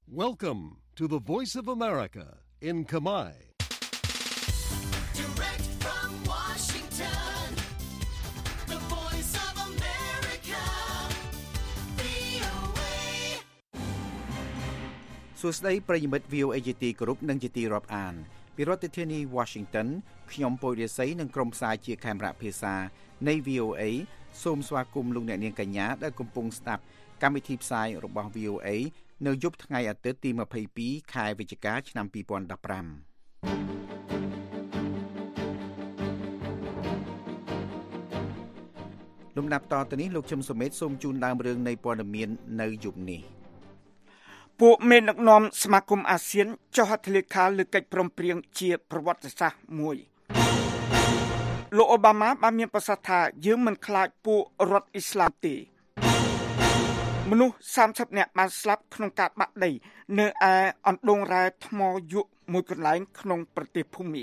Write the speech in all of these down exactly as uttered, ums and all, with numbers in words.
Welcome to the Voice of America in Khmer. Direct from Washington, the Voice of America, វី អូ เอសួស្តីប្រិយមិត្ត វី អូ เอ ជាទីគោរពនិងជាទីរាប់អានពីរដ្ឋធានី Washington ខ្ញុំពូរិស័យនិងក្រុមផ្សាយជាខេមរៈភាសានៃ វី អូ เอ សូមស្វាគមន៍លោកអ្នកនាងកញ្ញាដែលកំពុងស្ដាប់កម្មវិធីផ្សាយរបស់ វី អូ เอ នៅយប់ថ្ងៃអាទិត្យទីម្ភៃពីរខែវិច្ឆិកាឆ្នាំពីរពាន់ដប់ប្រាំលំដាប់តទៅនេះលោកជឹមសុមេតសូមជូនដើមរឿងនៃព័ត៌មាននៅយប់នេះពួកមេដឹកនាំសមាគមអាស៊ានចុះហត្ថលេខាលើកិច្ចព្រមព្រៀងជាប្រវត្តិសាស្ត្រមួយលោកអូបាម៉ាបានមានប្រសាសន៍ថាយើងមិនខ្លាចពួករដ្ឋអ៊ីស្លាមទេមនុស្សសាមសិបនាក់បានស្លាប់ក្នុងការបាក់ដីនៅឯអណ្ដូងរ៉ែថ្មយក់មួយកន្លែងក្នុងប្រទេសភូមា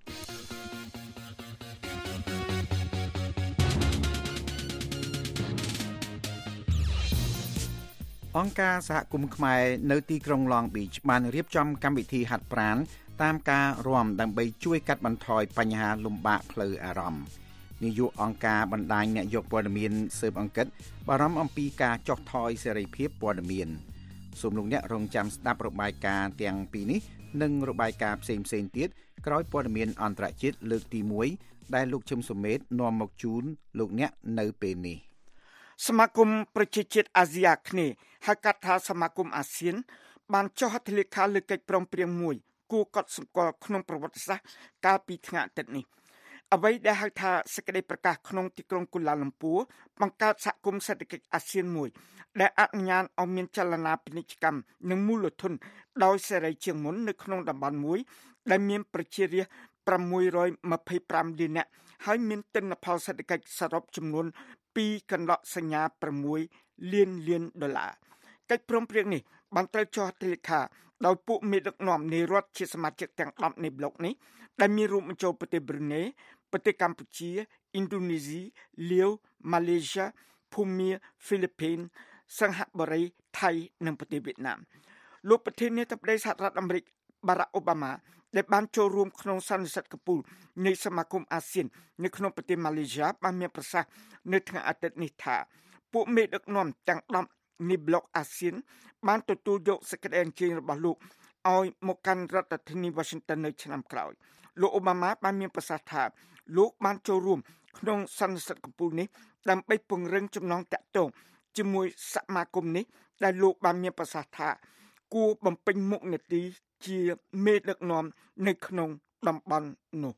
អង្គការសហគមន៍ខ្មែរនៅទីក្រុង Long Beach បានរៀបចំកម្មវិធីហាត់ប្រាណតាមការរាំដើម្បីជួយកាត់បន្ថយបញ្ហាលំបាកផ្លូវអារម្មណ៍នាយកអង្គការបណ្ដាញអ្នកយកព័ត៌មានស៊ើបអង្កេតបារម្ភអំពីការចុះថយសេរីភាពព័ត៌មានសូមលោកអ្នករងចាំស្ដាប់របាយការណ៍ទាំងពីរនេះនិងរបាយការណ៍ផ្សេងៗទៀតក្រោយព័ត៌មានអន្តរជាតិលើកទីមួយដែលលោកឈឹមសុមេតនាំមកជូនលោកអ្នកនៅពេលនេះសមាគមប្រជាជាតិអាស៊ីអាគ្នេយ៍ហៅកាត់ថាសមាគមអាស៊ានបានចុះហត្ថលេខាលើកិច្ចព្រមព្រៀងមួយគួរកត់សម្គាល់ក្នុងប្រវត្តិសាស្ត្រកាលពីថ្ងៃអាទិត្យនេះអ្វីដែលហៅថាសេចក្តីប្រកាសក្នុងទីក្រុងកូឡាឡំពួរបង្កើតសហគមន៍សេដ្ឋកិច្ចអាស៊ានមួយដែលអនុញ្ញាតឲ្យមានចលនាពាណិជ្ជកម្មនិងមូលធនដោយសេរីជាងមុននៅក្នុងតំបន់មួយដែលមានប្រជារាស្ត្រប្រាំមួយរយម្ភៃប្រាំលាននាក់ហើយមានទិន្នផលសេដ្ឋកិច្ចសរុបចំនួនពីរកន្លក់សញ្ញាប្រាំមួយលានលានដុល្លារកិច្ចព្រមព្រៀងនេះបានត្រូវចុះហត្ថលេខាដោយពួកមេដឹកនាំនៃរដ្ឋជាសមាជិកទាំងដប់នៃប្លុកនេះដែលមានរួមបញ្ចូលប្រទេសប្រ៊ុយណេប្រទេសកម្ពុជាឥណ្ឌូនេស៊ីលាវម៉ាឡេស៊ីភូមាហ្វីលីពីនសិង្ហបុរីថៃនិងប្រទេសវៀតណាមលោកប្រធានាធិបតីសហរដ្ឋអាមេរិកបារ៉ាក់អូបាម៉ាដែលបានចូលរួមក្នុងសន្និសីទកំពូលនៃសមាគមអាស៊ាននៅក្នុងប្រទេសម៉ាឡេស៊ីបានមានប្រសាសន៍នៅថ្ងៃអាទិត្យនេះថាពួកមេដឹកនាំទាំងដប់នៃប្លុកអាស៊ានបានទទួលយកសេចក្តីអញ្ជើញរបស់លោកឲ្យមកកាន់រដ្ឋធានី Washington នៅឆ្នាំក្រោយលោកអូបាម៉ាបានមានប្រសាសន៍ថាលោកបានចូលរួមក្នុងសន្និសីទកំពូលនេះដើម្បីពង្រឹងចំណងតាក់ទងជាមួយសមាគមនេះដែលលោកបានមានប្រសាសន៍ថាគួរបំពេញមុខនាទីជាមេដឹកនាំនៅក្នុងតំបន់នោះ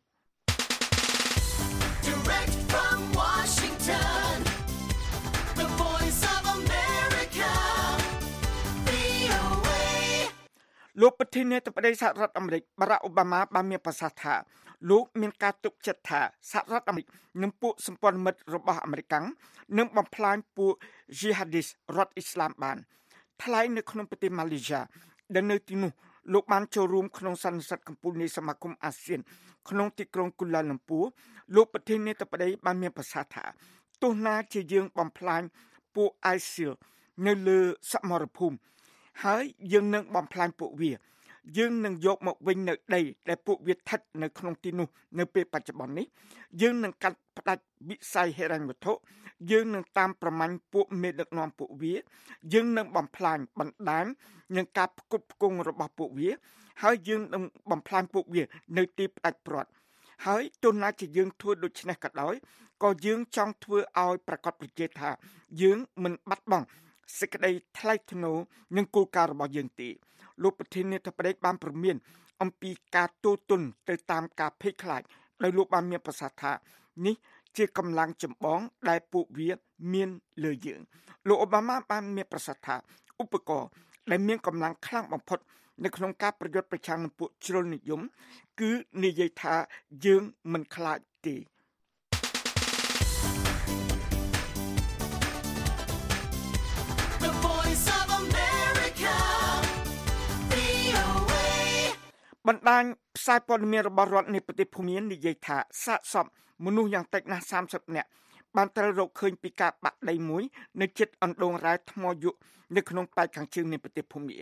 Direct from Washington, the Voice of America, វី អូ เอលោកប្រធានាធិបតីសហរដ្ឋអាមេរិកបារ៉ាក់អូបាម៉ាបានមានប្រសាសន៍ថាលោកមានការទុកចិត្តថាសហរដ្ឋអាមេរិកនិងពួកសម្ព័ន្ធមិត្តរបស់អាមេរិកនឹងបំផ្លាញពួក Jihadist រដ្ឋអ៊ីស្លាមបានថ្លែងនៅក្នុងប្រទេសម៉ាឡេស៊ីដែលនៅទីនោះលោកបានចូលរួមក្នុងសន្និសីទកំពូលនៃសមាគមអាស៊ានក្នុងទីក្រុងកូឡាឡំពួរលោកប្រធានាធិបតីបានមានប្រសាសន៍ថាទោះណាជាយើងបំផ្លាញពួក ไอស៊ីល នៅលើសមរភូមិហើយយើងនឹងបំផ្លាញពួកវាយើងនឹងយកមកវិញនៅដីដែលពួកវាស្ថិតនៅក្នុងទីនោះនៅពេលបច្ចុប្បន្ននេះយើងនឹងកាត់ផ្តាច់វិស័យហិរញ្ញវត្ថុយើងនឹងតាមប្រមាញ់ពួកមេដឹកនាំពួកវាយើងនឹងបំផ្លាញបណ្ដាញនឹងការផ្គត់ផ្គង់របស់ពួកវាហើយយើងនឹងបំផ្លាញពួកវានៅទីផ្ដាច់ព្រាត់ហើយទោះណាជាយើងធ្វើដូច្នេះក៏ដោយក៏យើងចង់ធ្វើឲ្យប្រកាសប្រជាថាយើងមិនបាត់បង់សេចក្តីថ្លៃថ្នូរនិងគោលការណ៍របស់យើងទេលោកប្រធានាធិបតីបានព្រមានអំពីការទូទន់ទៅតាមការភ័យខ្លាចដោយលោកបានមានប្រសាសន៍ថានេះជាកម្លាំងចម្បងដែលពួកវាមានលើយើងលោកអូបាម៉ាបានមានប្រសាសន៍ថាឧបករណ៍ដែលមានកម្លាំងខ្លាំងបំផុតនៅក្នុងការប្រយុទ្ធប្រឆាំងនឹងពួកជ្រុលនិយមគឺនិយាយថាយើងមិនខ្លាចទេបណ្ដាញផ្សាយព័ត៌មានរបស់រដ្ឋនៃប្រទេសភូមានិយាយថាសាកសពមនុស្សយ៉ាងតិចណាស់សាមសិបនាក់បានត្រូវរកឃើញពីការបាក់ដីមួយនៅជិតអណ្ដូងរ៉ែថ្មយក់នៅក្នុងប៉ែកខាងជើងនៃប្រទេសភូមា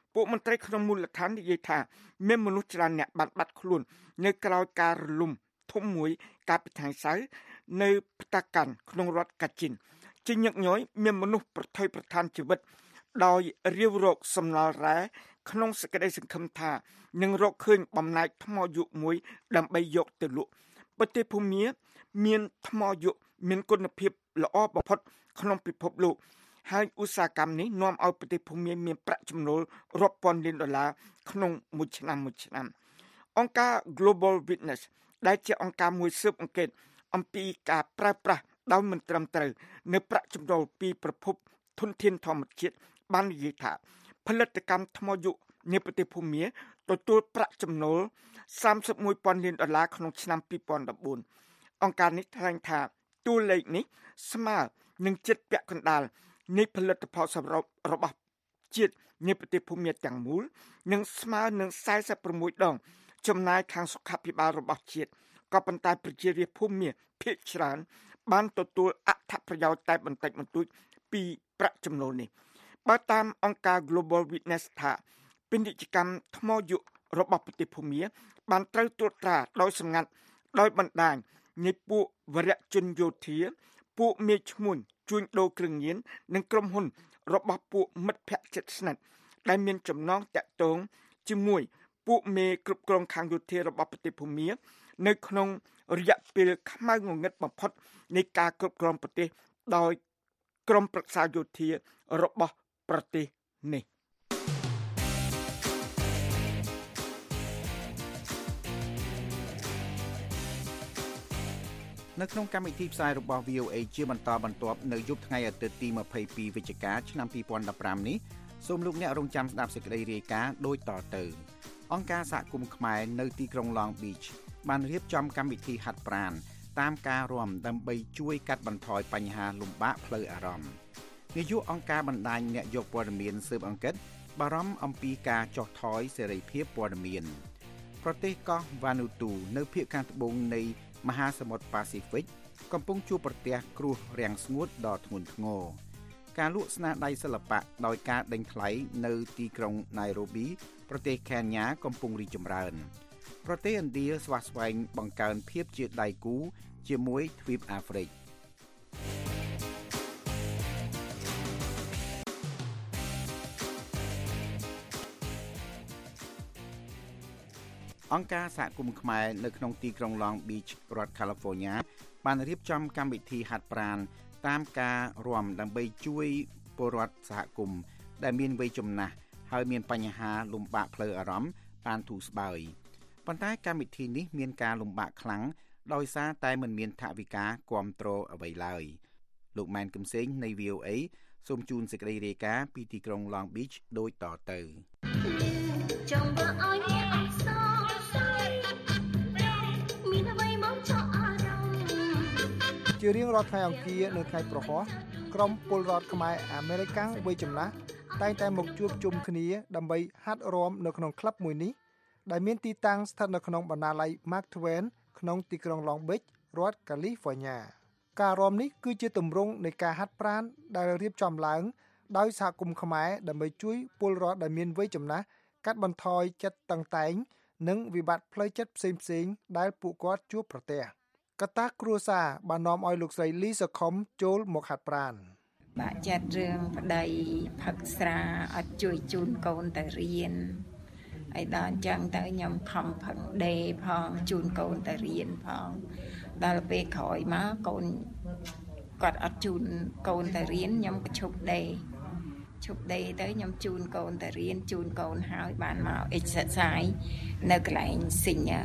ពួកមន្ត្រីក្នុងមូលដ្ឋាននិយាយថាមានមនុស្សច្រើនអ្នកបានបាត់ខ្លួននៅក្រៅការរលំធំមួយកាលពីថ្ងៃសៅរ៍នៅផ្តាកាន់ក្នុងរដ្ឋកាជីនជាញឹកញយមានមនុស្សប្រថុយប្រឋានជីវិតដោយរាវរកសំណល់រ៉ែក្នុងសេចក្តីសង្ឃឹមថានឹងរកឃើញបំណែកថ្មយុគមួយដើម្បីយកទៅលក់ប្រទេសភូមាមានថ្មយុគមានគុណភាពល្អបំផុតក្នុងពិភពលោកហើយឧស្សាហកម្មនេះនាំឲ្យប្រទេសភូមាមានប្រាក់ចំណូលរាប់ពាន់លានដុល្លារក្នុងមួយឆ្នាំមួយឆ្នាំអង្គការ Global Witness ដែលជាអង្គការមួយស៊ើបអង្កេតអំពីការប្រើប្រាស់ដោយមិនត្រឹមត្រូវនៅប្រាក់ចំណូលពីប្រភពធនធានធម្មជាតិបាននិយាយថាផលិតកម្មថ្មយុគនៅប្រទេសភូមាទទួលប្រាក់ចំណូលសាមសិបមួយពាន់លានដុល្លារក្នុងឆ្នាំពីរពាន់ដប់បួនអង្គការនេះថ្លែងថាតួលេខនេះស្មើនឹងជិតពាក់កណ្ដាលនៃផលិតផលសម្រាប់របស់ជាតិនៃប្រទេសភូមាទាំងមូលនិងស្មើនឹងសែនសិបប្រាំមួយដងចំណាយខាងសុខាភិបាលរបស់ជាតិក៏ប៉ុន្តែប្រជារាស្ត្រភូមាភាគច្រើនបានទទួលអត្ថប្រយោជន៍តែបន្តិចបន្តួចពីប្រាក់ចំណូលនេះបើតាមអង្គការ Global Witness ថាពាណិជ្ជកម្មថ្មយុគរបស់ប្រទេសភូមាបានត្រូវត្រួតត្រាដោយសម្ងាត់ដោយបណ្ដាញនៃពួកវរៈជនយោធាពួកមេឈ្មួញជួញដូរគ្រឿងញៀននិងក្រុមហ៊ុនរបស់ពួកមិត្តភ័ក្តិជិតស្និទ្ធដែលមានចំណងតាក់ទងជាមួយពួកមេគ្រប់គ្រងខាងយោធារបស់ប្រទេសភូមានៅក្នុងរយៈពេលខ្មៅងងឹតបំផុតនៃការគ្រប់គ្រងប្រទេសដោយក្រុមប្រឹក្សាយោធារបស់ប្រទេសនេះនៅក្នុងកម្មវិធីផ្សាយរបស់ វី អូ เอ ជាបន្តបន្ទាប់នៅយប់ថ្ងៃអាទិត្យទីម្ភៃពីរវិច្ឆិកាឆ្នាំពីរពាន់ដប់ប្រាំនេះសូមលោកអ្នករងចាំស្ដាប់សេចក្តីរាយការណ៍ដូចតទៅអង្គការសហគមន៍ខ្មែរនៅទីក្រុង Long Beach បានរៀបចំកម្មវិធីហាត់ប្រាណតាមការរាំដើម្បីជួយកាត់បន្ថយបញ្ហាលំបាកផ្លូវអារម្មណ៍នាយកអង្គការបណ្ដាញអ្នកយកព័ត៌មានស៊ើបអង្កេតបារម្ភអំពីការចុះថយសេរីភាពព័ត៌មានប្រទេសកោះ Vanuatu នៅភាគខាងត្បូងនៃមហាសមុទ្រប៉ាស៊ីហ្វិកកំពុងជួបប្រទះគ្រោះរាំងស្ងួតដ៏ធ្ងន់ធ្ងរការលក់ស្នាដៃសិល្បៈដោយការដេញថ្លៃនៅទីក្រុង Nairobi ប្រទេសខេនយ៉ាកំពុងរីកចម្រើនប្រទេសឥណ្ឌាស្វាស្វែងបង្កើនភាពជាដៃគូជាមួយទ្វីបអាហ្វ្រិកអង្គការសហគមន៍ខ្មែរនៅក្នុងទីក្រុង Long Beach រដ្ឋ California បានរៀបចំកម្មវិធីហាត់ប្រាណតាមការរាំដើម្បីជួយពលរដ្ឋសហគមន៍ដែលមានវ័យចំណាស់ហើយមានបញ្ហាលំបាកផ្លូវអារម្មណ៍បានធូរស្បើយប៉ុន្តែកម្មវិធីនេះមានការលំបាកខ្លាំងដោយសារតែមិនមានថវិកាគាំទ្រអ្វីឡើយលោកម៉ែនកឹមសេងនៃ វី អូ เอ សូមជូនសេចក្តីរាយការណ៍ពីទីក្រុង Long Beach ដូចតទៅចង់បើឲ្យអ្នកអត់សោកសៅមានអ្វីមកចោលអារម្មណ៍ជារៀងរាល់ថ្ងៃអង្គារនៅថ្ងៃប្រហោះក្រុមពលរដ្ឋខ្មែរអាមេរិកាំងវ័យចំណាស់តែងតែមកជួបជុំគ្នាដើម្បីហាត់រាំនៅក្នុងក្លឹបមួយនេះដែលមានទីតាំងស្ថិតនៅក្នុងបណ្ណាល័យ Mark Twain ក្នុងទីក្រុង Long Beach រដ្ឋ California ការរាំនេះគឺជាទម្រង់នៃការហាត់ប្រាណដែលរៀបចំឡើងដោយសហគមន៍ខ្មែរដើម្បីជួយពលរដ្ឋដែលមានវ័យចំណាស់កាត់បន្ថយចិត្តតឹងតែងនិងវិបត្តិផ្លូវចិត្តផ្សេងៗដែលពួកគាត់ជួបប្រទះកត្តាគ្រួសារបាននាំឲ្យលោកស្រីលីសខុមចូលមកហាត់ប្រាណបាក់ចិត្តរឿងប្តីផឹកស្រាអត់ជួយជូនកូនទៅរៀនហើយដល់អញ្ចឹងទៅខ្ញុំខំផឹកដេផងជូនកូនទៅរៀនផងដល់ពេលក្រោយមកកូនគាត់អត់ជូនកូនទៅរៀនខ្ញុំក៏ឈប់ដេឈប់ដេទៅខ្ញុំជូនកូនទៅរៀនជូនកូនហើយបានមក exercise នៅកន្លែង senior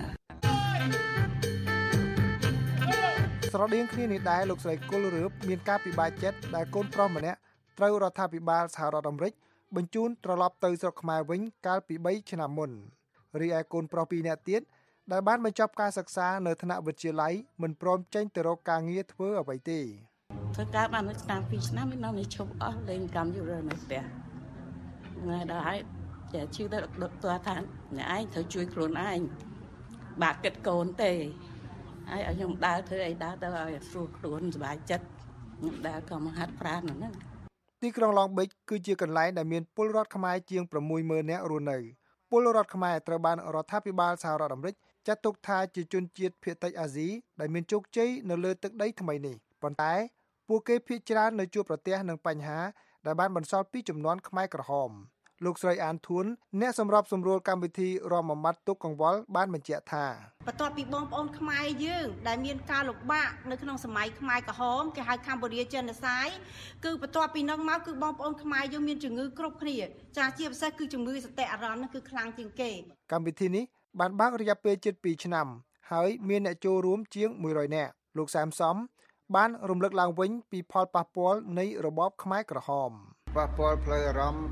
ស្រដៀងគ្នានេះដែរលោកស្រីគុលរឿបមានការពិបាកចិត្តដែលកូនប្រុសម្នាក់ត្រូវរដ្ឋាភិបាលសហរដ្ឋអាមេរិកបញ្ជូនត្រឡប់ទៅស្រុកខ្មែរវិញកាលពីបីឆ្នាំមុនរីឯកូនប្រុសពីរនាក់ទៀតដែលបានបញ្ចប់ការសិក្សានៅថ្នាក់វិទ្យាល័យមិនព្រមចេញទៅរកការងារធ្វើអ្វីទេធ្វើការបានឆ្នាំពីរឆ្នាំមិននៅឈប់អស់លេងកម្មយូរនៅផ្ទះថ្ងៃដល់ហើយតែជឿទៅដុតតើថាអ្នកឯងត្រូវជួយខ្លួនឯងបាក់គិតកូនទេហើយឲ្យខ្ញុំដើរធ្វើអីដើរទៅឲ្យស្រួលខ្លួនសុបាយចិត្តខ្ញុំដើរក៏មកហាត់ប្រាណហ្នឹងទទីក្រុងឡុងប៊ិចគឺជាកន្លែងដែលមានពលរដ្ឋខ្មែរជាង 6ម៉ឺន នាក់រស់នៅពលរដ្ឋខ្មែរត្រូវបានរដ្ឋាភិបាលសហរដ្ឋអាមេរិកចាត់ទុកថាជាជនជាតិភាគតិចអាស៊ីដែលមានជោគជ័យនៅលើទឹកដីថ្មីនេះប៉ុន្តែពួកគេភាគច្រើននៅជួបប្រទះនឹងបញ្ហាដែលបានបន្សល់ពីជំនាន់ខ្មែរក្រហមលោកស្រីអានធួនអ្នកសម្របសម្រួលកម្មវិធីរំបំបត្តិទុក្ខកង្វល់បានបញ្ជាក់ថាបន្ទាប់ពីបងប្អូនខ្មែរយើងដែលមានការលំបាកនៅក្នុងសម័យខ្មែរក្រហមគេហៅកម្ពុជាចិនសាយគឺបន្ទាប់ពីនឹងមកគឺបងប្អូនខ្មែរយើងមានជំងឺគ្រប់គ្នាចាជាពិសេសគឺជំងឺសតិអារម្មណ៍នោះគឺខ្លាំងជាងគេកម្មវិធីនេះបានបើករយៈពេលជិតពីរឆ្នាំហើយមានអ្នកចូលរួមជាងមួយរយនាក់លោកសែមសំបានរំលឹកឡើងវិញពីផលប៉ះពាល់នៃរបបខ្មែរក្រហមប៉ះពាល់ផ្លូវអារម្មណ៍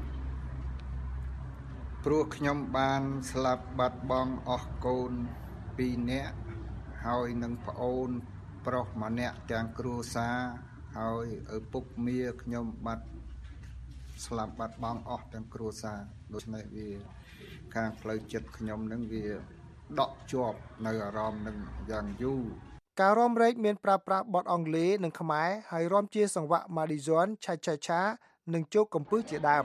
ព្រោះខ្ញុំបានស្លាប់បាត់បង់អស់កូនពីរនាក់ហើយនឹងប្អូនប្រុសម្នាក់ទាំងគ្រួសារហើយឪពុកមាខ្ញុំបាត់ស្លាប់បាត់បង់អស់ទាំងគ្រួសារដូច្នេះវាខាងផ្លូវចិត្តខ្ញុំនឹងវាដក់ជាប់នៅអារម្មណ៍នឹងយ៉ាងយូរការរាំរែកមានប្រើប្រាស់បទអង់គ្លេសនិងខ្មែរហើយរាំជាសង្វាក់ Madison ឆាឆាឆានិងជោគកំពឹសជាដើម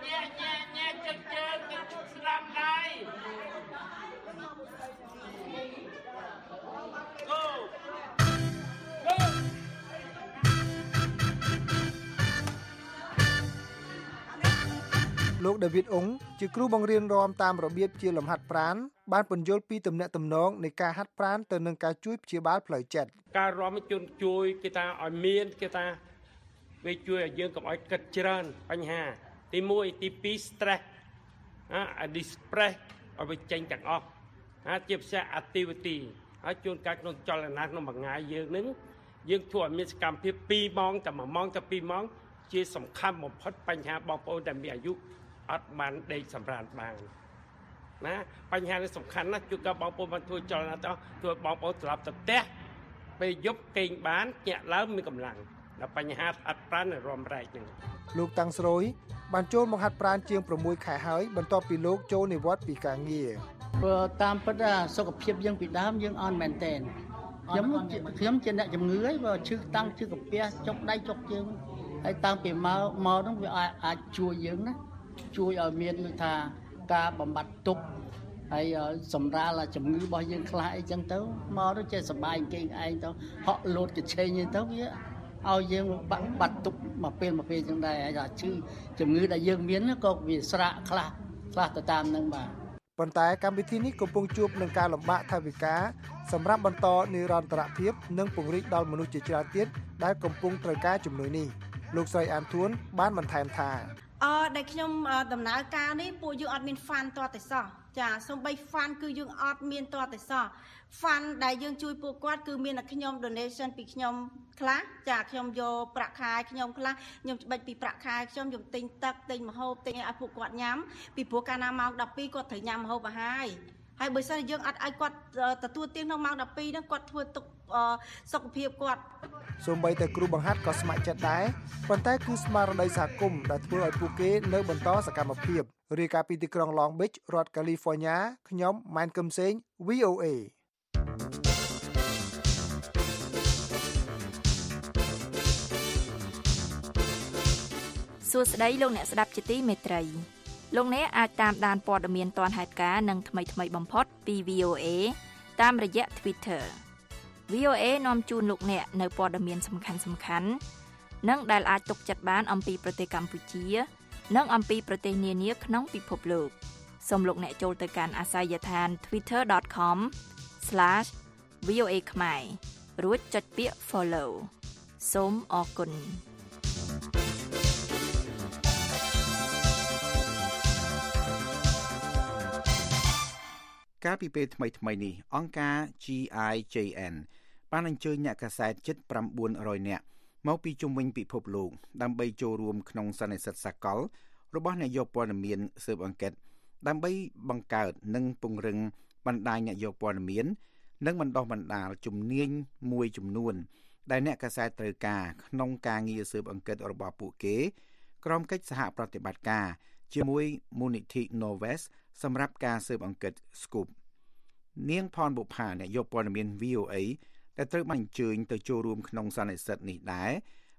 លោកដាវីតអ៊ុងជាគ្រូបង្រៀនរាំតាមរបៀបជាលំហាត់ប្រាណបានពន្យល់ពីទំនាក់ទំនងនៃការហាត់ប្រាណទៅនឹងការជួយព្យាបាលផ្លូវចិត្តការរាំជួយជួយគេថាឲ្យមានគេថាវាជួយឲ្យយើងកុំឲ្យគិតច្រើនបញ្ហាទីមួយទីពីរ stress អា distress ឲ្យវាចេញទាំងអស់ហើយជាភាសា activity ហើយជួនកាលក្នុងចលនាក្នុងមួយថ្ងៃយើងនឹងយើងធ្វើឲ្យមានសកម្មភាពពីរម៉ោងតែមួយម៉ោងតែពីរម៉ោងជាសំខាន់បំផុតបញ្ហាបងប្អូនដែលមានអាយុអត់បានដេកសម្រានបានណាបញ្ហានេះសំខាន់ណាស់ជួនកាលបងប្អូនបានធ្វើចលនាទៅធ្វើបងប្អូនស្លាប់ទៅផ្ទះពេលយប់គេងបានញាក់ឡើងមានកម្លាំងដល់បញ្ហាអត់ប្រាណរំរែកហ្នឹងលោកតាំងស្រួយបានចូលមកហាត់ប្រាណជាង6ខែហើយបន្ទាប់ពីលោកចូលនិវត្តន៍ពីការងារព្រោះតាមពិតសុខភាពយើងពីដើមយើងអត់មែនទេខ្ញុំខ្ញុំជាអ្នកជំងឺហើយបើឈឺតាំងឈឺកាពះចុកដៃចុកជើងហើយតាំងពីមកមកនោះវាអាចជួយយើងណាជួយឲ្យមានថាការបំបត្តិទុក្ខហើយសម្រាលជំងឺរបស់យើងខ្លះអីចឹងទៅមកទៅចេះសប្បាយគេឯងទៅហក់លោតកញ្ឆេងទៅវាឲ្យយើងបាត់បាត់ទុក្ខមកពេលមកពេលចឹងដែរហើយថាឈឺជំងឺដែលយើងមានក៏វាស្រាក់ខ្លះខ្លះទៅតាមនឹងបាទប៉ុន្តែកម្មវិធីនេះកំពុងជួបនឹងការលំបាកថវិកាសម្រាប់បន្តនិរន្តរភាពនិងពង្រីកដល់មនុស្សជាច្រើនទៀតដែលកំពុងត្រូវការជំនួយនេះលោកស្រីអានធួនបានបន្ថែមថាអឺដែលខ្ញុំដំណើរការនេះពួកយើងអត់មានហ្វាន់តតែសោះចាសូម្បីហ្វាន់គឺយើងអត់មានតតែសោះហ្វាន់ដែលយើងជួយពួកគាត់គឺមានតែខ្ញុំ donation ពីខ្ញុំខ្លះចាខ្ញុំយកប្រាក់ខែខ្ញុំខ្លះខ្ញុំច្បិចពីប្រាក់ខែខ្ញុំខ្ញុំទិញទឹកទិញម្ហូបទិញឲ្យពួកគាត់ញ៉ាំពីព្រោះកាលណាម៉ោងដប់ពីរគាត់ត្រូវញ៉ាំម្ហូបអាហារហើយបើសិនយើងអត់ឲ្យគាត់ទទួលទានក្នុងម៉ោងដប់ពីរហ្នឹងគាត់ធ្វើទុកសុខភាពគាត់សូម្បីតែគ្រូបង្ហាត់ក៏ស្ម័គ្រចិត្តដែរប៉ុន្តែគឺស្មារតីសហគមន៍ដែលធ្វើឲ្យពួកគេនៅបន្តសកម្មភាពរាយការណ៍ពីទីក្រុង Long Beach រដ្ឋ California ខ្ញុំម៉ែនកឹមសេង វី អូ เอសួស្តីលោកអ្នកស្ដាប់ជាទីមេត្រីលោកអ្នកអាចតាមដានព័ត៌មានទាន់ហេតុការណ៍និងថ្មីៗបំផុតពី វី អូ เอ តាមរយៈ Twitter វី អូ เอ នាំជូនលោកអ្នកនៅព័ត៌មានសំខាន់ៗនិងដែលអាចទុកចិត្តបានអំពីប្រទេសកម្ពុជានិងអំពីប្រទេសនានាក្នុងពិភពលោកសូមលោកអ្នកចូលទៅកាន់អាសយដ្ឋាន twitter dot com slash v o a ខ្មែររួចចុចពាក្យ follow សូមអរគុណកាលពីពេលថ្មីៗនេះអង្គការ G I J N បានអញ្ជើញអ្នកកាសែតជិត៩រយនាក់មកពីជុំវិញពិភពលោកដើម្បីចូលរួមក្នុងសន្និសីទសកលរបស់អ្នកយកព័ត៌មានស៊ើបអង្កេតដើម្បីបង្កើតនិងពង្រឹងបណ្ដាញអ្នកយកព័ត៌មាននិងបណ្ដុះបណ្ដាលជំនាញមួយចំនួនដែលអ្នកកាសែតត្រូវការក្នុងការងារស៊ើបអង្កេតរបស់ពួកគេក្រោមកិច្ចសហប្រតិបត្តិការជាមួយមូលនិធិ Novus សម្រាប់ការស៊ើបអង្កេត Scoop នាងផនបុប្ផាអ្នកយកព័ត៌មាន វី អូ เอ ដែលត្រូវបានអញ្ជើញទៅចូលរួមក្នុងសន្និសីទនេះដែរ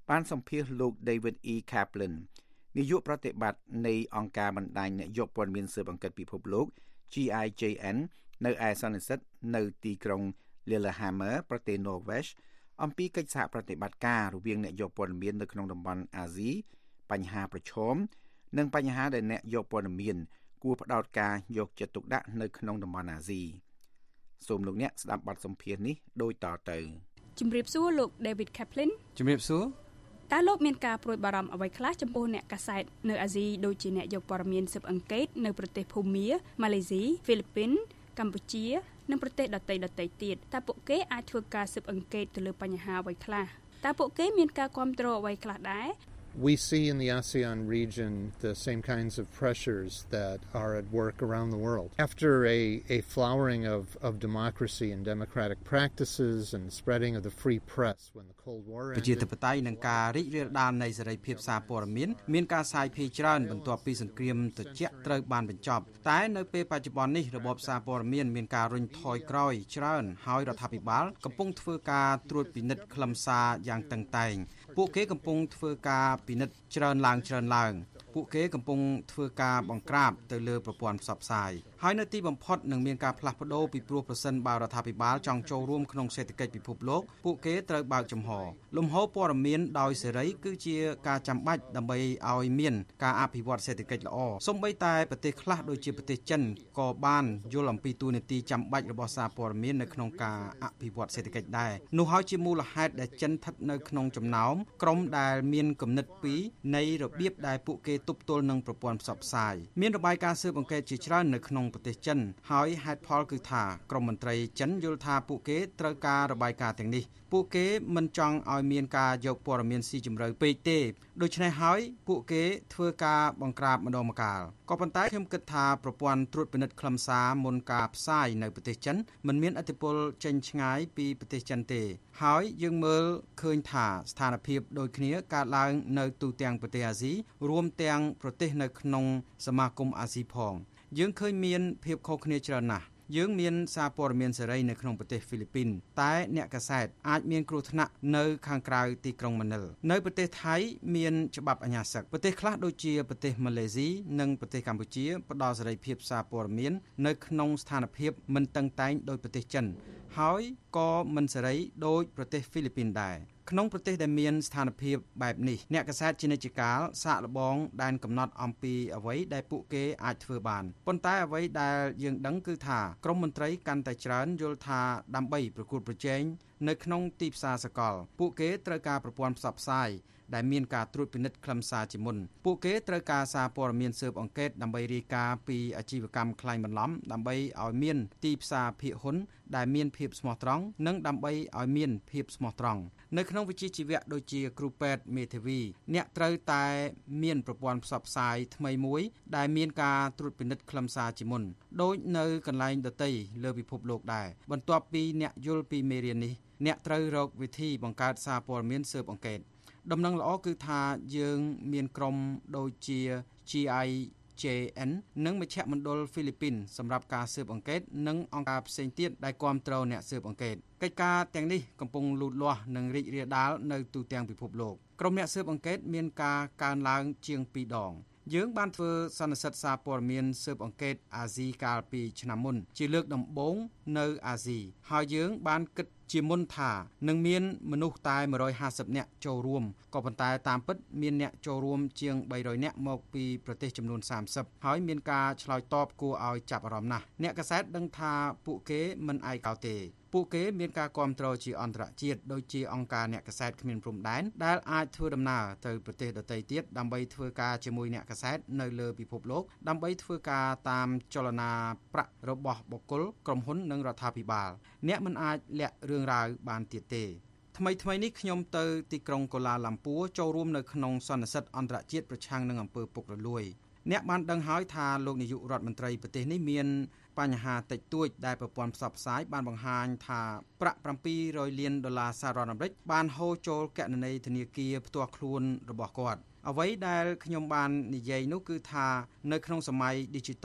បានសម្ភាសលោក David E. Kaplan នាយកប្រតិបត្តិនៃអង្គការបណ្ដាញអ្នកយកព័ត៌មានស៊ើបអង្កេតពិភពលោក G I J N នៅឯសន្និសីទនៅទីក្រុង Lillehammer ប្រទេស Norway អំពីកិច្ចសហប្រតិបត្តិការរវាងអ្នកយកព័ត៌មាននៅក្នុងតំបន់អាស៊ីបញ្ហាប្រឈមនិងបញ្ហាដែលអ្នកយកព័ត៌មានគួរផ្ដោតការយកចិត្តទុកដាក់នៅក្នុងតំបន់អាស៊ីសូមលោកអ្នកស្ដាប់បទសម្ភាសន៍នេះដូចតទៅជំរាបសួរលោក David Kaplan ជំរាបសួរតើលោកមានការព្រួយបារម្ភអ្វីខ្លះចំពោះអ្នកកាសែតនៅអាស៊ីដូចជាអ្នកយកព័ត៌មានស៊ើបអង្កេតនៅប្រទេសភូមាម៉ាឡេស៊ីហ្វីលីពីនកម្ពុជានិងប្រទេសដទៃដទៃទៀតតើពួកគេអាចធ្វើការស៊ើបអង្កេតទៅលើបញ្ហាអ្វីខ្លះតើពួកគេមានការគាំទ្រអ្វីខ្លះដែរ We see in the ASEAN region the same kinds of pressures that are at work around the world. After a, a flowering of, of democracy and democratic practices and spreading of the free press when the Cold War ended. ប្រជាធិបតេយ្យនិងការរីករាលដាលនៃសេរីភាពសារព័ត៌មានមានការសាយភាយច្រើនបន្ទាប់ពីសង្គ្រាមត្រជាក់ត្រូវបានបញ្ចប់តែនៅពេលបច្ចុប្បន្ននេះរបបសារព័ត៌មានមានការរុញថយក្រោយច្រើនហើយរដ្ឋាភិបាលកំពុងធ្វើការត្រួតពិនិត្យខ្លឹមសារយ៉ាងតឹងតែងពួកគេកំពុងធ្វើការពិនិត្យច្រើនឡើងច្រើនឡើងពួកគេកំពុងធ្វើការបង្ក្រាបទៅលើប្រព័ន្ធផ្សព្វផ្សាយហើយនៅទីបំផុតនឹងមានការផ្លាស់ប្ដូរពីព្រោះប្រសិនបើរដ្ឋាភិបាលចង់ចូលរួមក្នុងសេដ្ឋកិច្ចពិភពលោកពួកគេត្រូវបើកចំហលំហូរព័ត៌មានដោយសេរីគឺជាការចាំបាច់ដើម្បីឲ្យមានការអភិវឌ្ឍសេដ្ឋកិច្ចល្អសូម្បីតែប្រទេសខ្លះដូចជាប្រទេសចិនក៏បានយល់អំពីទូនាទីចាំបាច់របស់សារព័ត៌មាននៅក្នុងការអភិវឌ្ឍសេដ្ឋកិច្ចដែរនោះហើយជាមូលហេតុដែលចិនស្ថិតនៅក្នុងចំណោមក្រុមដែលមានគំនិតពីរនៃរបៀបដែលពួកគេទប់ទល់នឹងប្រព័ន្ធផ្សព្វផ្សាយមានរបាយការណ៍ស៊ើបអង្កេតជាច្រើននៅក្នុងប្រទេសចិនហើយហេតុផលគឺថាក្រមមន្ត្រីចិនយល់ថាពួកគេត្រូវការរបាយការណ៍ទាំងនេះពួកគេមិនចង់ឲ្យមានការយកព័ត៌មានស៊ីជម្រៅពេកទេដូច្នេះហើយពួកគេធ្វើការបង្ក្រាបម្ដងម្កាលក៏ប៉ុន្តែខ្ញុំគិតថាប្រព័ន្ធត្រួតពិនិត្យខ្លឹមសារមុនការផ្សាយនៅប្រទេសចិនមិនមានឥទ្ធិពលចេញឆ្ងាយពីប្រទេសចិនទេហើយយើងមើលឃើញថាស្ថានភាពដូចគ្នាកើតឡើងនៅទូទាំងប្រទេសអាស៊ីរួមទាំងប្រទេសនៅក្នុងសមាគមអាស៊ីផងយើងឃើញមានភាពខុសគ្នាច្រើនណាស់យើងមានសារព័ត៌មានសេរីនៅក្នុងប្រទេសហ្វីលីពីនតែអ្នកកាសែតអាចមានគ្រោះថ្នាក់នៅខាងក្រៅទីក្រុងម៉ានីលនៅប្រទេសថៃមានច្បាប់អាជ្ញាសិទ្ធិប្រទេសខ្លះដូចជាប្រទេសម៉ាឡេស៊ីនិងប្រទេសកម្ពុជាផ្ដល់សេរីភាពសារព័ត៌មាននៅក្នុងស្ថានភាពមិនតឹងតែងដោយប្រទេសចិនហើយក៏មិនសេរីដោយប្រទេសហ្វីលីពីនដែរក្នុងប្រទេសដែលមានស្ថានភាពបែបនេះអ្នកកាសែតជានិច្ចកាលសាកល្បងដែនកំណត់អំពីអ្វីដែលពួកគេអាចធ្វើបានប៉ុន្តែអ្វីដែលយើងដឹងគឺថាក្រមមន្ត្រីកាន់តែច្រើនយល់ថាដើម្បីប្រកួតប្រជែងនៅក្នុងទីផ្សារសកលពួកគេត្រូវការប្រព័ន្ធផ្សព្វផ្សាយដែលមានការត្រួតពិនិត្យខ្លឹមសារជាមុនពួកគេត្រូវការសារព័ត៌មានស៊ើបអង្កេតដើម្បីរាយការណ៍ពីអាជីវកម្មក្លែងបន្លំដើម្បីឲ្យមានទីផ្សារភាគហ៊ុនដែលមានភាពស្មោះត្រង់និងដើម្បីឲ្យមានភាពស្មោះត្រង់នៅក្នុងវិជ្ជាជីវៈដូចជាគ្រូពេទ្យមេធាវីអ្នកត្រូវតែមានប្រព័ន្ធផ្សព្វផ្សាយថ្មីមួយដែលមានការត្រួតពិនិត្យខ្លឹមសារជាមុនដូចនៅកន្លែងដទៃលើពិភពលោកដែរបន្ទាប់ពីអ្នកយល់ពីមេរៀននេះអ្នកត្រូវរកវិធីបង្កើតសារព័ត៌មានស៊ើបអង្កេតដំណឹងល្អគឺថាយើងមានក្រុមដូចជា G I J N និងមជ្ឈមណ្ឌលហ្វីលីពីនសម្រាប់ការស៊ើបអង្កេតនិងអង្គការផ្សេងទៀតដែលគាំទ្រអ្នកស៊ើបអង្កេតកិច្ចការទាំងនេះកំពុងលូតលាស់និងរីករាលដាលនៅទូទាំងពិភពលោកក្រុមអ្នកស៊ើបអង្កេតមានការកើនឡើងជាងពីរដងយើងបានធ្វើសន្និសីទសារព័ត៌មានស៊ើបអង្កេតអាស៊ីកាលពីឆ្នាំមុនជាលើកដំបូងនៅអាស៊ីហើយយើងបានគិតជាមុនថានឹងមានមនុស្សតែone hundred fiftyនាក់ចូលរួមក៏ប៉ុន្តែតាមពិតមានអ្នកចូលរួមជាងthree hundredនាក់មកពីប្រទេសចំនួនthirtyហើយមានការឆ្លើយតបគួរឲ្យចាប់អារម្មណ៍ណាស់អ្នកកាសែតដឹងថាពួកគេមិនឯកោទេពួកគេមានការគាំទ្រជាអន្តរជាតិដូចជាអង្គការអ្នកកាសែតគ្មានព្រំដែនដែលអាចធ្វើដំណើរទៅប្រទេសដទៃទៀតដើម្បីធ្វើការជាមួយអ្នកកាសែតនៅលើពិភពលោកដើម្បីធ្វើការតាមចលនាប្រាក់របស់បុគ្គលក្រុមហ៊ុននិងរដ្ឋាភិបាលអ្នកមិនអាចលាក់រឿងរ៉ាវបានទៀតទេថ្មីថ្មីនេះខ្ញុំទៅទីក្រុងកូឡាឡាំពួរចូលរួមនៅក្នុងសន្និសីទអន្តរជាតិប្រឆាំងនឹងអំពើពុករលួយអ្នកបានដឹងហើយថាលោកនាយករដ្ឋមន្ត្រីប្រទេសនេះមានបញ្ហាតិចតួចដែលប្រព័ន្ធផ្សព្វផ្សាយបានបង្ហាញថាប្រាក់seven hundredលានដុល្លារសហរដ្ឋអាមេរិកបានហូរចូលគណនីធនាគារផ្ទាល់ខ្លួនរបស់គាត់អ្វីដែលខ្ញុំបាននិយាយនោះគឺថានៅក្នុងសម័យ Digital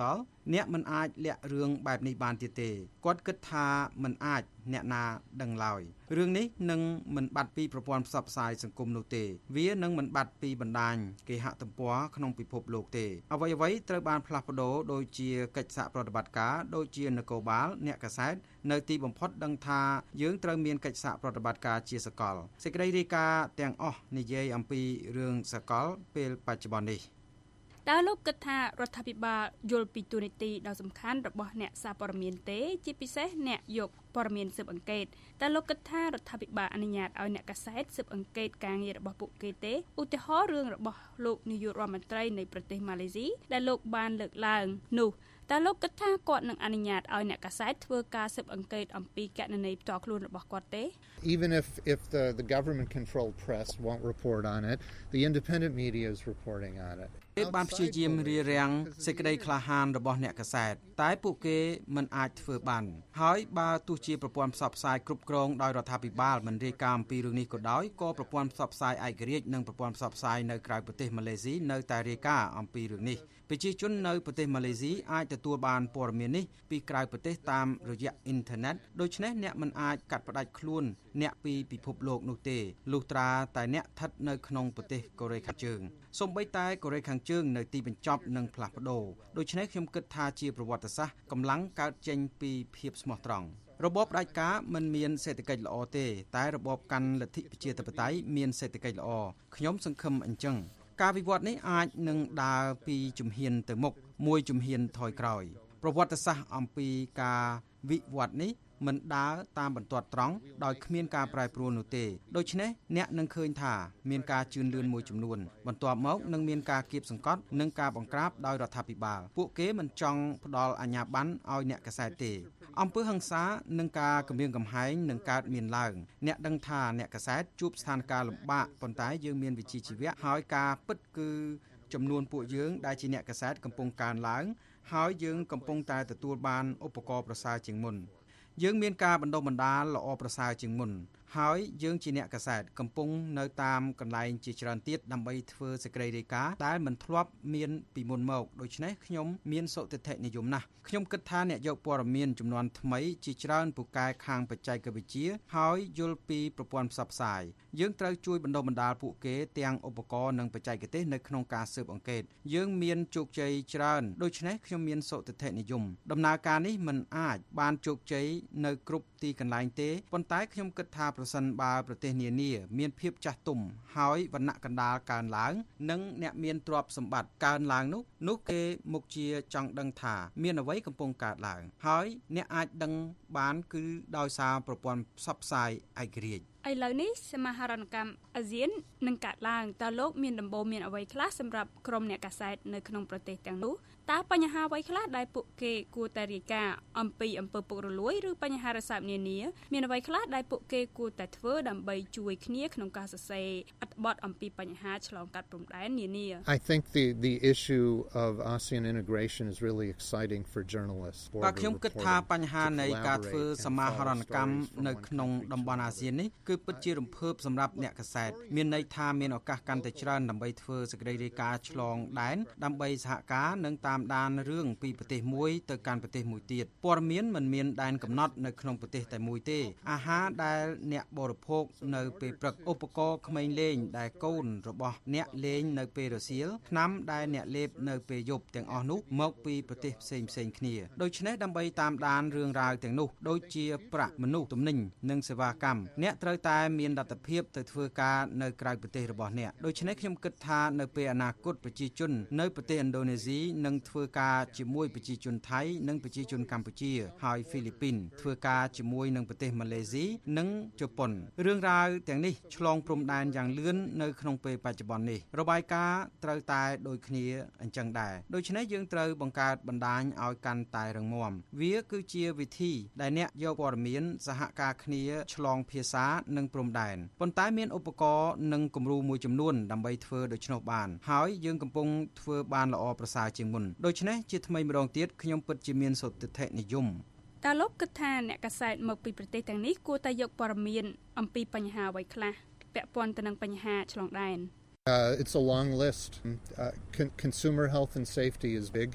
អ្នកមិនអាចលាក់រឿងបែបនេះបានទៀតទេគាត់គិតថាមិនអាចអ្នកណាដឹងឡើយរឿងនេះនឹងមិនបាត់ពីប្រព័ន្ធផ្សព្វផ្សាយសង្គមនោះទេវានឹងមិនបាត់ពីបណ្ដាញគេហទំព័រក្នុងពិភពលោកទេអ្វីអ្វីត្រូវបានផ្លាស់ប្ដូរដោយជាកិច្ចសហប្រតិបត្តិការដូចជានគរបាលអ្នកកាសែតនៅទីបំផុតដឹងថាយើងត្រូវមានកិច្ចសហប្រតិបត្តិការជាសកលសេចក្តីរាយការណ៍ទាំងអស់និយាយអំពីរឿងសកលពេលបច្ចុប្បន្ននេះតើលោកគិតថារដ្ឋាភិបាលយល់ពីទូនីតិដ៏សំខាន់របស់អ្នកសារព័ត៌មានទេជាពិសេសអ្នកយកព័ត៌មានស៊ើបអង្កេតតើលោកគិតថារដ្ឋាភិបាលអនុញ្ញាតឲ្យអ្នកកាសែតស៊ើបអង្កេតការងាររបស់ពួកគេទេឧទាហរណ៍រឿងរបស់លោកនាយករដ្ឋមន្ត្រីនៃប្រទេសម៉ាឡេស៊ីដែលលោកបានលើកឡើងនោះតើលោកគិតថាគាត់នឹងអនុញ្ញាតឲ្យអ្នកកាសែតធ្វើការស៊ើបអង្កេតអំពីគណនីផ្ទាល់ខ្លួនរបស់គាត់ទេ Even if if the the government controlled press won't report on it, the independent media is reporting on it. គេបានព្យាយាមរារាំងសេចក្តីក្លាហានរបស់អ្នកកាសែតតែពួកគេមិនអាចធ្វើបានហើយបើទោះជាប្រព័ន្ធផ្សព្វផ្សាយគ្រប់គ្រងដោយរដ្ឋាភិបាលមិនរាយការណ៍អំពីរឿងនេះក៏ដោយក៏ប្រព័ន្ធផ្សព្វផ្សាយឯករាជ្យនិងប្រព័ន្ធផ្សព្វផ្សាយនៅក្រៅប្រទេសម៉ាឡេស៊ីនៅតែរាយការណ៍អំពីរឿងនេះប្រជាជននៅប្រទេសម៉ាឡេស៊ីអាចទទួលបានព័ត៌មាននេះពីក្រៅប្រទេសតាមរយៈអ៊ីនធឺណិតដូច្នេះអ្នកមិនអាចកាត់ផ្តាច់ខ្លួនអ្នកពីពិភពលោកនោះទេលុះត្រាតែអ្នកស្ថិតនៅក្នុងប្រទេសកូរ៉េខាងជើងសូម្បីតែកូរ៉េខាងជើងនៅទីបញ្ចប់នឹងផ្លាស់ប្ដូរដូច្នេះខ្ញុំគិតថាជាប្រវត្តិសាស្ត្រកម្លាំងកើតចេញពីភាពស្មោះត្រង់របបផ្ដាច់ការមិនមានសេដ្ឋកិច្ចល្អទេតែរបបកាន់លទ្ធិប្រជាធិបតេយ្យមានសេដ្ឋកិច្ចល្អខ្ញុំសង្ឃឹមអញ្ចឹងការវិវត្តនេះអាចនឹងដើរពីជំហានទៅមុខមួយជំហានថយក្រោយប្រវត្តិសាស្ត្រអំពីការវិវត្តនេះមិនដើរតាមបន្ទាត់ត្រង់ដោយគ្មានការប្រែប្រួលនោះទេដូច្នេះអ្នកនឹងឃើញថាមានការជឿនលឿនមួយចំនួនបន្ទាប់មកនឹងមានការគៀបសង្កត់និងការបង្ក្រាបដោយរដ្ឋាភិបាលពួកគេមិនចង់ផ្ដល់អាជ្ញាប័ណ្ណឲ្យអ្នកកាសែតទេអំពើហិង្សានិងការគំរាមកំហែងនឹងកើតមានឡើងអ្នកដឹងថាអ្នកកាសែតជួបស្ថានភាពលំបាកប៉ុន្តែយើងមានវិជ្ជាជីវៈហើយការពិតគឺចំនួនពួកយើងដែលជាអ្នកកាសែតកំពុងកើនឡើងហើយយើងកំពុងតែទទួលបានឧបករណ៍ប្រសើរជាងមុនយើងមានការបណ្ដុះបណ្ដាលល្អប្រសើរជាងមុនហើយយើងជាអ្នកកាសែតកំពុងនៅតាមកន្លែងជាច្រើនទៀតដើម្បីធ្វើសេចក្តីរាយការណ៍ដែលមិនធ្លាប់មានពីមុនមកដូច្នេះខ្ញុំមានសុទិដ្ឋិនិយមណាស់ខ្ញុំគិតថាអ្នកយកព័ត៌មានចំនួនថ្មីជាច្រើនពូកែខាងបច្ចេកវិទ្យាហើយយល់ពីប្រព័ន្ធផ្សព្វផ្សាយយើងត្រូវជួយបណ្ដុះបណ្ដាលពួកគេទាំងឧបករណ៍និងបច្ចេកទេសនៅក្នុងការស៊ើបអង្កេតយើងមានជោគជ័យច្រើនដូច្នេះខ្ញុំមានសុទិដ្ឋិនិយមដំណើរការនេះមិនអាចបានជោគជ័យនៅគ្រប់ទីកន្លែងទេប៉ុន្តែខ្ញុំគិតថាប្រសិនបើប្រទេសនានាមានភាពចាស់ទុំហើយវណ្ណៈកណ្ដាលកើនឡើងនិងអ្នកមានទ្រព្យសម្បត្តិកើនឡើងនោះនោះគេមុខជាចង់ដឹងថាមានអ្វីកំពុងកើតឡើងហើយអ្នកអាចដឹងបានគឺដោយសារប្រព័ន្ធផ្សព្វផ្សាយឯករាជ្យឥឡូវនេះសមាហរណកម្មអាស៊ាននឹងកើតឡើងតើលោកមានដំបូន្មានអ្វីខ្លះសម្រាប់ក្រុមអ្នកកាសែតនៅក្នុងប្រទេសទាំងនោះតើបញ្ហាអ្វីខ្លះដែលពួកគេគួរតែរាយការណ៍អំពីអំពើពុករលួយឬបញ្ហារសើបនានាមានអ្វីខ្លះដែលពួកគេគួរតែធ្វើដើម្បីជួយគ្នាក្នុងការសរសេរអត្ថបទអំពីបញ្ហាឆ្លងកាត់ព្រំដែននានា I think the the issue of ASEAN integration is really exciting for journalists. បាទខ្ញុំគិតថាបញ្ហានៃការធ្វើសមាហរណកម្មនៅក្នុងតំបន់អាស៊ាននេះគឺពិតជារំភើបសម្រាប់អ្នកកាសែតមានន័យថាមានឱកាសកាន់តែច្រើនដើម្បីធ្វើសេចក្តីរាយការណ៍ឆ្លងដែនដើម្បីសហការនិងតាមដានរឿងពីប្រទេសមួយទៅកាន់ប្រទេសមួយទៀតព័ត៌មានមិនមានដែនកំណត់នៅក្នុងប្រទេសតែមួយទេអាហារដែលអ្នកបរិភោគនៅពេលព្រឹកឧបករណ៍ក្មេងលេងដែលកូនរបស់អ្នកលេងនៅពេលរសៀលថ្នាំដែលអ្នកលេបនៅពេលយប់ទាំងអស់នោះមកពីប្រទេសផ្សេងផ្សេងគ្នាដូច្នេះដើម្បីតាមដានរឿងរ៉ាវទាំងនោះដូចជាប្រាក់មនុស្សទំនិញនិងសេវាកម្មអ្នកត្រូវតែមានលទ្ធភាពទៅធ្វើការនៅក្រៅប្រទេសរបស់អ្នកដូច្នេះខ្ញុំគិតថានៅពេលអនាគតប្រជាជននៅប្រទេសឥណ្ឌូនេស៊ីនឹងធ្វើការជាមួយប្រជាជនថៃនិងប្រជាជនកម្ពុជាហើយហ្វីលីពីនធ្វើការជាមួយនឹងប្រទេសម៉ាឡេស៊ីនិងជប៉ុនរឿងរ៉ាវទាំងនេះឆ្លងព្រំដែនយ៉ាងលឿននៅក្នុងពេលបច្ចុប្បន្ននេះរបាយការណ៍ត្រូវតែដូចគ្នាអញ្ចឹងដែរដូច្នេះយើងត្រូវបង្កើតបណ្ដាញឲ្យកាន់តែរឹងមាំវាគឺជាវិធីដែលអ្នកយកព័ត៌មានសហការគ្នាឆ្លងភាសានិងព្រំដែនប៉ុន្តែមានឧបករណ៍និងគំរូមួយចំនួនដើម្បីធ្វើដូច្នោះបានហើយយើងកំពុងធ្វើបានល្អប្រសើរជាងមុនដូច្នេះជាថ្មីម្ដងទៀតខ្ញុំពិតជាមានសុទិដ្ឋិនិយមតើលោកគិតថាអ្នកកាសែតមកពីប្រទេសទាំងនេះគួរតែយកព័ត៌មានអំពីបញ្ហាអ្វីខ្លះពាក់ព័ន្ធទៅនឹងបញ្ហាឆ្លងដែន Uh, it's a long list. Uh, con- consumer health and safety is big.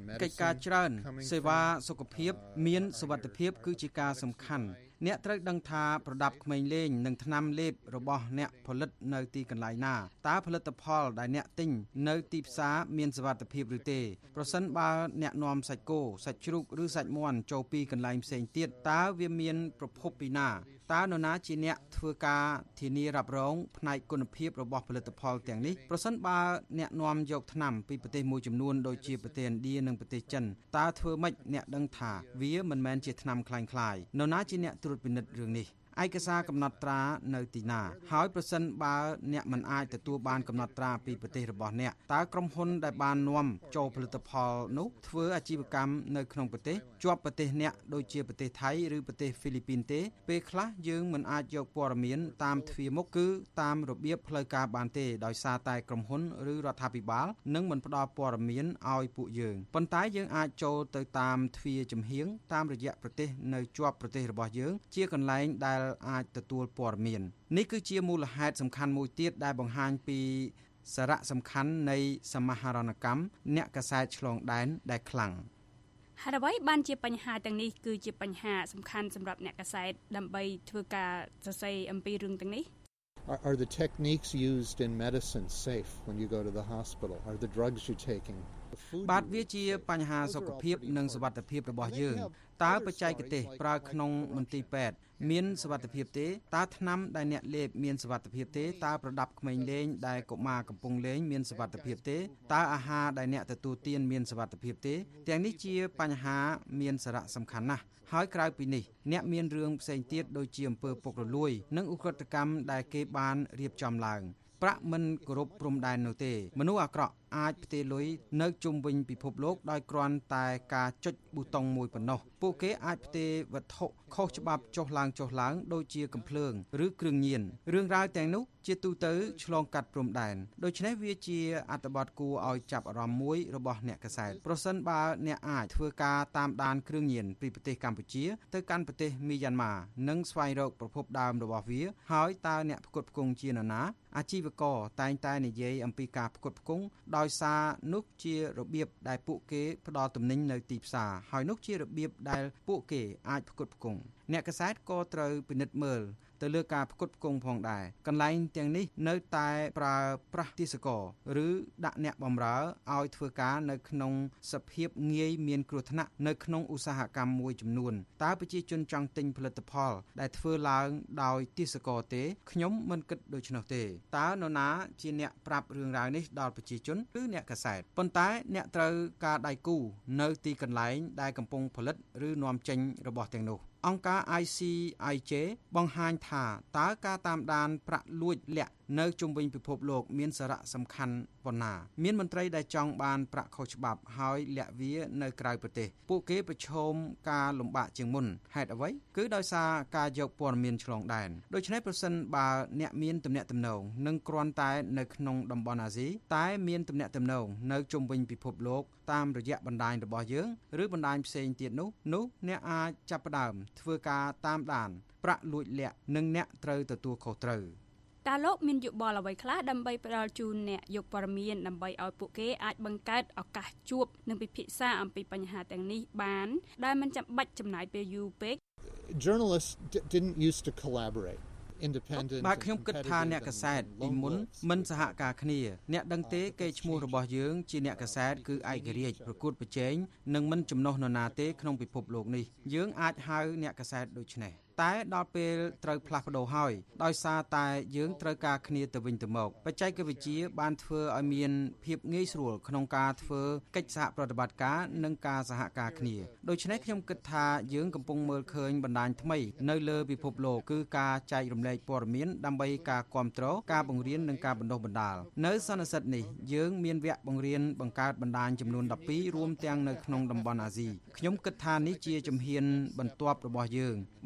កិច្ចការច្រើនសេវាសុខភាពមានសុវត្ថិភាពគឺជាការសំខាន់អ្នកត្រូវដឹងថាប្រដាប់ក្មេងលេងនិងថ្នាំលេបរបស់អ្នកផលិតនៅទីកន្លែងណាតើផលិតផលដែលអ្នកទិញនៅទីផ្សារមានសុវត្ថិភាពឬទេប្រសិនបើអ្នកនាំសាច់គោសាច់ជ្រូកឬសាច់មាន់ចូលពីកន្លែងផ្សេងទៀតតើវាមានប្រភពពីណាតើនរណាជាអ្នកធ្វើការធានារ៉ាប់រងផ្នែកគុណភាពរបស់ផលិតផលទាំងនេះប្រសិនបើអ្នកនាំយកថ្នាំពីប្រទេសមួយចំនួនដូចជាប្រទេសឥណ្ឌានិងប្រទេសចិនតើធ្វើម៉េចអ្នកដឹងថាវាមិនមែនជាថ្នាំคล้ายៗនរណាជាអ្នកត្រួតពិនិត្យរឿងនេះឯកសារកំណត់ត្រានៅទីណាហើយប្រសិនបើអ្នកមិនអាចទទួលបានកំណត់ត្រាពីប្រទេសរបស់អ្នកតើក្រុមហ៊ុនដែលបាននាំចូលផលិតផលនោះធ្វើអាជីវកម្មនៅក្នុងប្រទេសជាប់ប្រទេសអ្នកដូចជាប្រទេសថៃឬប្រទេសហ្វីលីពីនទេពេលខ្លះយើងមិនអាចយកព័ត៌មានតាមទ្វារមុខគឺតាមរបៀបផ្លូវការបានទេដោយសារតែក្រុមហ៊ុនឬរដ្ឋាភិបាលនឹងមិនផ្ដល់ព័ត៌មានឲ្យពួកយើងប៉ុន្តែយើងអាចចូលទៅតាមទ្វារចំហៀងតាមរយៈប្រទេសនៅជាប់ប្រទេសរបស់យើងជាកន្លែងដែលអាចទទួលព័ត៌មាននេះគឺជាមូលហេតុសំខាន់មួយទៀតដែលបង្ហាញពីសារៈសំខាន់នៃសមាហរណកម្មអ្នកកាសែតឆ្លងដែនដែលខ្លាំងហើយអ្វីបានជាបញ្ហាទាំងនេះគឺជាបញ្ហាសំខាន់សម្រាប់អ្នកកាសែតដើម្បីធ្វើការសរសេរអំពីរឿងទាំងនេះ Are, are the techniques used in medicine safe when you go to the hospital? Are the drugs you're taking? បាទវាជាបញ្ហាសុខភាពនិងសុវត្ថិភាពរបស់យើងតើបច្ចេកទេសប្រើក្នុងមន្ទីរពេទ្យមានសុវត្ថិភាពទេតើថ្នាំដែលអ្នកលេបមានសុវត្ថិភាពទេតើប្រដាប់ក្មេងលេងដែលកុមារកំពុងលេងមានសុវត្ថិភាពទេតើអាហារដែលអ្នកទទួលទានមានសុវត្ថិភាពទេទាំងនេះជាបញ្ហាមានសារៈសំខាន់ណាស់ហើយក្រៅពីនេះអ្នកមានរឿងផ្សេងទៀតដូចជាអំពើពុករលួយនិងឧក្រិដ្ឋកម្មដែលគេបានរៀបចំឡើងប្រាក់មិនគោរពព្រំដែននោះទេមនុស្សអាក្រក់អាចផ្ទេរលុយនៅជុំវិញពិភពលោកដោយគ្រាន់តែការចុចប៊ូតុងមួយប៉ុណ្ណោះពួកគេអាចផ្ទេរវត្ថុខុសច្បាប់ចុះឡើងចុះឡើងដូចជាកាំភ្លើងឬគ្រឿងញៀនរឿងរ៉ាវទាំងនោះជាទូទៅឆ្លងកាត់ព្រំដែនដូច្នេះវាជាអត្ថបទគួរឲ្យចាប់អារម្មណ៍មួយរបស់អ្នកកាសែតប្រសិនបើអ្នកអាចធ្វើការតាមដានគ្រឿងញៀនពីប្រទេសកម្ពុជាទៅកាន់ប្រទេសមីយ៉ាន់ម៉ានិងស្វែងរកប្រភពដើមរបស់វាហើយតើអ្នកផ្គត់ផ្គង់ជានរណាអាជីវករតែងតែនិយាយអំពីការផ្គត់ផ្គង់ដោយសារនោះជារបៀបដែលពួកគេផ្ដល់ទំនិញនៅទីផ្សារហើយនោះជារបៀបដែលពួកគេអាចផ្គត់ផ្គង់អ្នកកាសែតក៏ត្រូវពិនិត្យមើលទៅលើការផ្គត់ផ្គង់ផងដែរកន្លែងទាំងនេះនៅតែប្រើប្រាស់ទេសចរឬដាក់អ្នកបម្រើឲ្យធ្វើការនៅក្នុងសភាពងាយមានគ្រោះថ្នាក់នៅក្នុងឧស្សាហកម្មមួយចំនួនតើប្រជាជនចង់ទិញផលិតផលដែលធ្វើឡើងដោយទេសចរទេខ្ញុំមិនគិតដូច្នោះទេតើនរណាជាអ្នកប្រាប់រឿងរ៉ាវនេះដល់ប្រជាជនឬអ្នកកាសែតប៉ុន្តែអ្នកត្រូវការដៃគូនៅទីកន្លែងដែលកំពុងផលិតឬនាំចេញរបស់ទាំងនោះអង្គការ I C I J បង្ហាញថាតើការតាមដានប្រាក់លួចលាក់នៅជុំវិញពិភពលោកមានសារៈសំខាន់ប៉ុណ្ណាមានមន្ត្រីដែលចង់បានប្រាក់ខុសច្បាប់ហើយលាក់វានៅក្រៅប្រទេសពួកគេប្រឈមការលំបាកជាងមុនហេតុអ្វីគឺដោយសារការយកព័ត៌មានឆ្លងដែនដូច្នេះប្រសិនបើអ្នកមានទំនាក់ទំនងនឹងគ្រាន់តែនៅក្នុងតំបន់អាស៊ីតែមានទំនាក់ទំនងនៅជុំវិញពិភពលោកតាមរយៈបណ្ដាញរបស់យើងឬបណ្ដាញផ្សេងទៀតនោះនោះអ្នកអាចចាប់ផ្ដើមធ្វើការតាមដានប្រាក់លួចលាក់និងអ្នកត្រូវទទួលខុសត្រូវតើលោកមានយោបល់អ្វីខ្លះដើម្បីផ្ដល់ជូនអ្នកយកព័ត៌មានដើម្បីឲ្យពួកគេអាចបង្កើតឱកាសជួបនិងពិភាក្សាអំពីបញ្ហាទាំងនេះបានដែលមិនចាំបាច់ចំណាយពេលយូរពេក Journalists didn't used to collaborate បាទខ្ញុំគិតថាអ្នកកាសែតពីមុនមិនសហការគ្នាអ្នកដឹងទេកេរ្តិ៍ឈ្មោះរបស់យើងជាអ្នកកាសែតគឺឯករាជ្យប្រកួតប្រជែងនិងមិនចំណុះនរណាទេក្នុងពិភពលោកនេះយើងអាចហៅអ្នកកាសែតដូចនេះតែដល់ពេលត្រូវផ្លាស់ប្ដូរហើយដោយសារតែយើងត្រូវការគ្នាទៅវិញទៅមកបច្ចេកវិទ្យាបានធ្វើឲ្យមានភាពងាយស្រួលក្នុងការធ្វើកិច្ចសហប្រតិបត្តិការនិងការសហការគ្នាដូច្នេះខ្ញុំគិតថាយើងកំពុងមើលឃើញបណ្ដាញថ្មីនៅលើពិភពលោកគឺការចែករំលែកព័ត៌មានដើម្បីការគាំទ្រការបង្រៀននិងការបណ្ដុះបណ្ដាលនៅសន្និសីទនេះយើងមានវគ្គបង្រៀនបង្កើតបណ្ដាញចំនួនដប់ពីររួមទាំងនៅក្នុងតំបន់អាស៊ីខ្ញុំគិតថានេះជាជំហានបន្ទាប់របស់យើងបន្ទាប់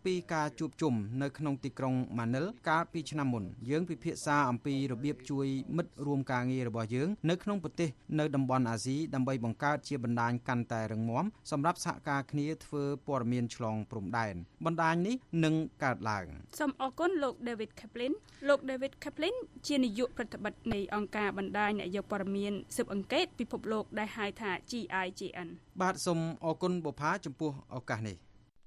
ពីការជួបជុំនៅក្នុងទីក្រុងម៉ានីលកាលពីឆ្នាំមុនយើងពិភាក្សាអំពីរបៀបជួយមិត្តរួមការងាររបស់យើងនៅក្នុងប្រទេសនៅតំបន់អាស៊ីដើម្បីបង្កើតជាបណ្ដាញកាន់តែរឹងមាំសម្រាប់សហការគ្នាធ្វើព័ត៌មានឆ្លងព្រំដែនបណ្ដាញនេះនឹងកើតឡើងសូមអរគុណលោក David Kaplan លោក David Kaplan ជានាយកប្រតិបត្តិនៃអង្គការបណ្ដាញអ្នកយកព័ត៌មានស៊ើបអង្កេតពិភពលោកដែលហៅថា G I J N បាទសូមអរគុណបុប្ផាចំពោះឱកាសនេះ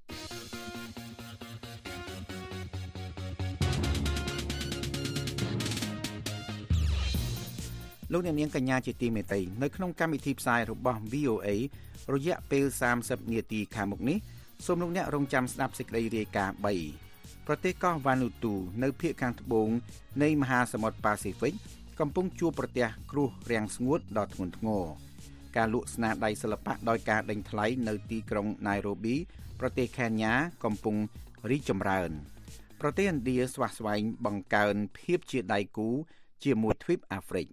លោកអ្នកនាងកញ្ញាជាទីមេត្រីនៅក្នុងកម្មវិធីផ្សាយរបស់ V O A រយៈពេលសាមសិបនាទីខាងមុខនេះសូមលោកអ្នករងចាំស្ដាប់សេចក្តីរាយការណ៍បីប្រទេសកោះវ៉ានូទូនៅភាគខាងត្បូងនៃមហាសមុទ្រប៉ាស៊ីហ្វិកកំពុងជួបប្រទះគ្រោះរាំងស្ងួតដ៏ធ្ងន់ធ្ងរការលក់ស្នាដៃសិល្បៈដោយការដេញថ្លៃនៅទីក្រុង Nairobi ប្រទេសខេនយ៉ាកំពុងរីកចម្រើនប្រទេសឥណ្ឌាស្វះស្វែងបង្កើនភាពជាដៃគូជាមួយទ្វីបអាហ្វ្រិក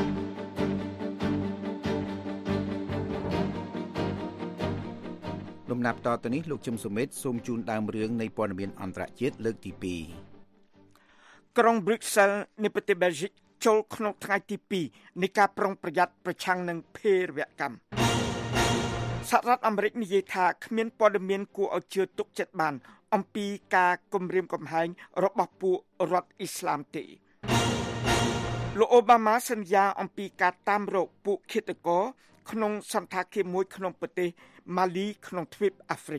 លំដាប់តទៅនេះលោកជឹមសុមិតសូមជូនដើមរឿងនៃព័ត៌មានអន្តរជាតិលើកទីពីរក្រុង Brussels នៃប្រទេស Belgium ចូលក្នុងថ្ងៃទីពីរនៃការប្រុងប្រយ័ត្នប្រឆាំងនឹងភេរវកម្មសហរដ្ឋអាមេរិកនិយាយថាគ្មានព័ត៌មានគួរឲ្យជឿទុកចិត្តបានអំពីការគំរាមកំហែងរបស់ពួករដ្ឋអ៊ីស្លាមទេលោកអូបាម៉ាសន្យាអំពីការតាមរកពួកឃាតករក្នុងសន្តាគារមួយក្នុងប្រទេសម៉ាលីក្នុងទ្វីបអាហ្វ្រិក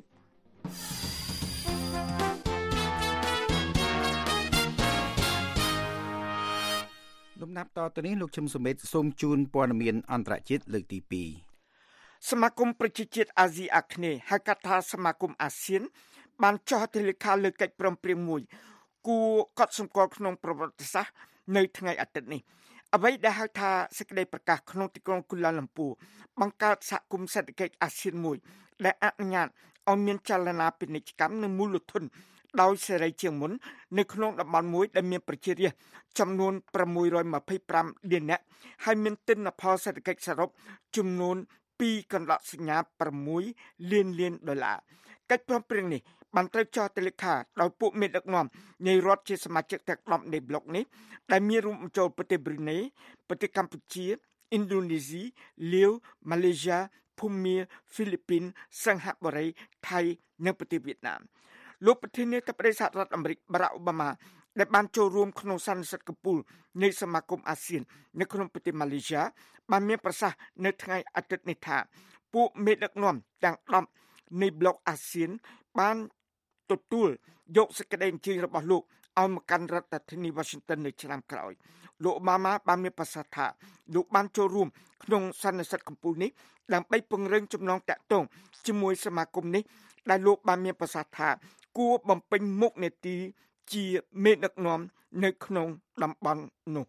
លំដាប់តទៅនេះលោកឈឹមសុមិតសូមជូនព័ត៌មានអន្តរជាតិលើកទីពីរសមាគមប្រជាជាតិអាស៊ីអាគ្នេយ៍ហៅកាត់ថាសមាគមអាស៊ានបានចុះហត្ថលេខាលើកិច្ចព្រមព្រៀងមួយគួរកត់សម្គាល់ក្នុងប្រវត្តិសាស្ត្រនៅថ្ងៃអាទិត្យនេះអ្វីដែលហៅថាសេចក្តីប្រកាសក្នុងទីក្រុងគូឡាឡាំពូបង្កើតសហគមន៍សេដ្ឋកិច្ចអាស៊ានមួយដែលអនុញ្ញាតឲ្យមានចលនាពាណិជ្ជកម្មនិងមូលធនដោយសេរីជាងមុននៅក្នុងតំបន់មួយដែលមានប្រជារាស្ត្រចំនួនប្រាំមួយរយម្ភៃប្រាំលាននាក់ហើយមានទិន្នផលសេដ្ឋកិច្ចសរុបចំនួនពីរកន្លក់សញ្ញាប្រាំមួយលានលានដុល្លារកិច្ចព្រមព្រៀងនេះបានត្រូវចុះហត្ថលេខាដោយពួកមេដឹកនាំនៃរដ្ឋជាសមាជិកទាំងដប់នៃប្លុកនេះដែលមានរួមបញ្ចូលប្រទេសប្រ៊ុយណេប្រទេសកម្ពុជាឥណ្ឌូនេស៊ីលាវម៉ាឡេស៊ីភូមាហ្វីលីពីនសិង្ហបុរីថៃនិងប្រទេសវៀតណាមលោកប្រធានាធិបតីសហរដ្ឋអាមេរិកបារ៉ាក់អូបាម៉ាដែលបានចូលរួមក្នុងសន្និសីទកំពូលនៃសមាគមអាស៊ាននៅក្នុងប្រទេសម៉ាឡេស៊ីបានមានប្រសាសន៍នៅថ្ងៃអាទិត្យនេះថាពួកមេដឹកនាំទាំងដប់នៃប្លុកអាស៊ានបានទទួលយកសេចក្តីអញ្ជើញរបស់លោកឲ្យមកកាន់រដ្ឋធានី Washington នៅឆ្នាំក្រោយលោកអូបាម៉ាបានមានប្រសាសន៍ថាលោកបានចូលរួមក្នុងសន្និសីទកំពូលនេះដើម្បីពង្រឹងចំណងតាក់ទងជាមួយសមាគមនេះដែលលោកបានមានប្រសាសន៍ថាគួរបំពេញមុខនាទីជាមេដឹកនាំនៅក្នុងតំបន់នោះ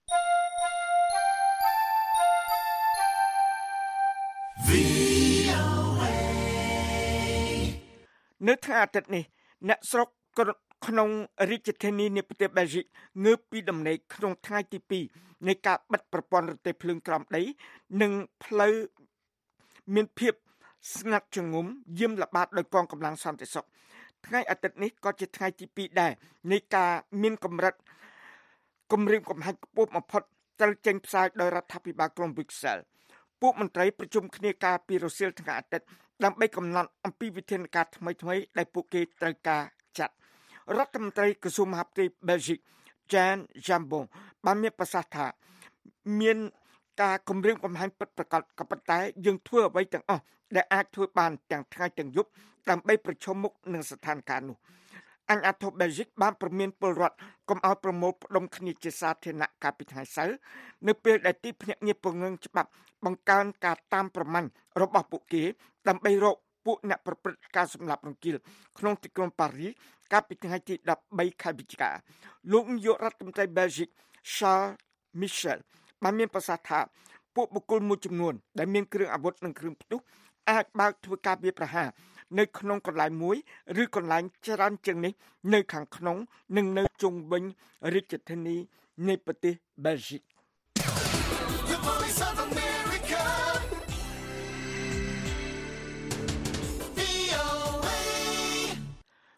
នៅថ្ងៃអាទិត្យនេះអ្នកស្រុកក្នុងរាជធានីនៃប្រទេសបែលហ្សិកងើបពីដំណេកក្នុងថ្ងៃទីពីរនៃការបិទប្រព័ន្ធរទេះភ្លើងក្រោមដីនិងផ្លូវមានភាពស្ងាត់ជ្ងំយាមល្បាតដោយកងកម្លាំងសន្តិសុខថ្ងៃអាទិត្យនេះក៏ជាថ្ងៃទីពីរដែរនៃការមានកម្រិតគម្រាមកំហែងខ្ពស់បំផុតត្រូវចេញផ្សាយដោយរដ្ឋាភិបាលក្រុង Brussels ពួកមន្ត្រីប្រជុំគ្នាការពីរសៀលថ្ងៃអាទិត្យដើម្បីកំណត់អំពីវិធានការថ្មីៗដែលពួកគេត្រូវការចាត់រដ្ឋមន្ត្រីក្រសួងមហាផ្ទៃបែលហ្សិក Jan Jambon បានមានប្រសាសន៍ថាមានការគម្រាមកំហែងពិតប្រាកដក៏ប៉ុន្តែយើងធ្វើអ្វីទាំងអស់ដែលអាចធ្វើបានទាំងថ្ងៃទាំងយប់ដើម្បីប្រឈមមុខនឹងស្ថានភាពនោះអញ្ញាធិបតេយ្យបែលហ្សិកបានព្រមានពលរដ្ឋកុំឲ្យប្រមូលផ្ដុំគ្នាជាសាធារណៈកាលពីថ្ងៃសៅរ៍នៅពេលដែលទីភ្នាក់ងារពង្រឹងច្បាប់បង្កើនការតាមប្រម៉ាញ់របស់ពួកគេដើម្បីរកពួកអ្នកប្រព្រឹត្តការសម្លាប់រង្គាលក្នុងទីក្រុងប៉ារីសកាលពីថ្ងៃទីដប់បីខែវិច្ឆិកាលោកនាយករដ្ឋមន្ត្រីបែលហ្សិក Charles Michel បានមានប្រសាសន៍ថាពួកបុគ្គលមួយចំនួនដែលមានគ្រឿងអាវុធនិងគ្រឿងផ្ទុះអាចបើកធ្វើការវាយប្រហារនៅក្នុងកន្លែងមួយឬកន្លែងច្រើនជាងនេះនៅខាងក្នុងនិងនៅជុំវិញរាជធានីនៃប្រទេសបែលហ្សិក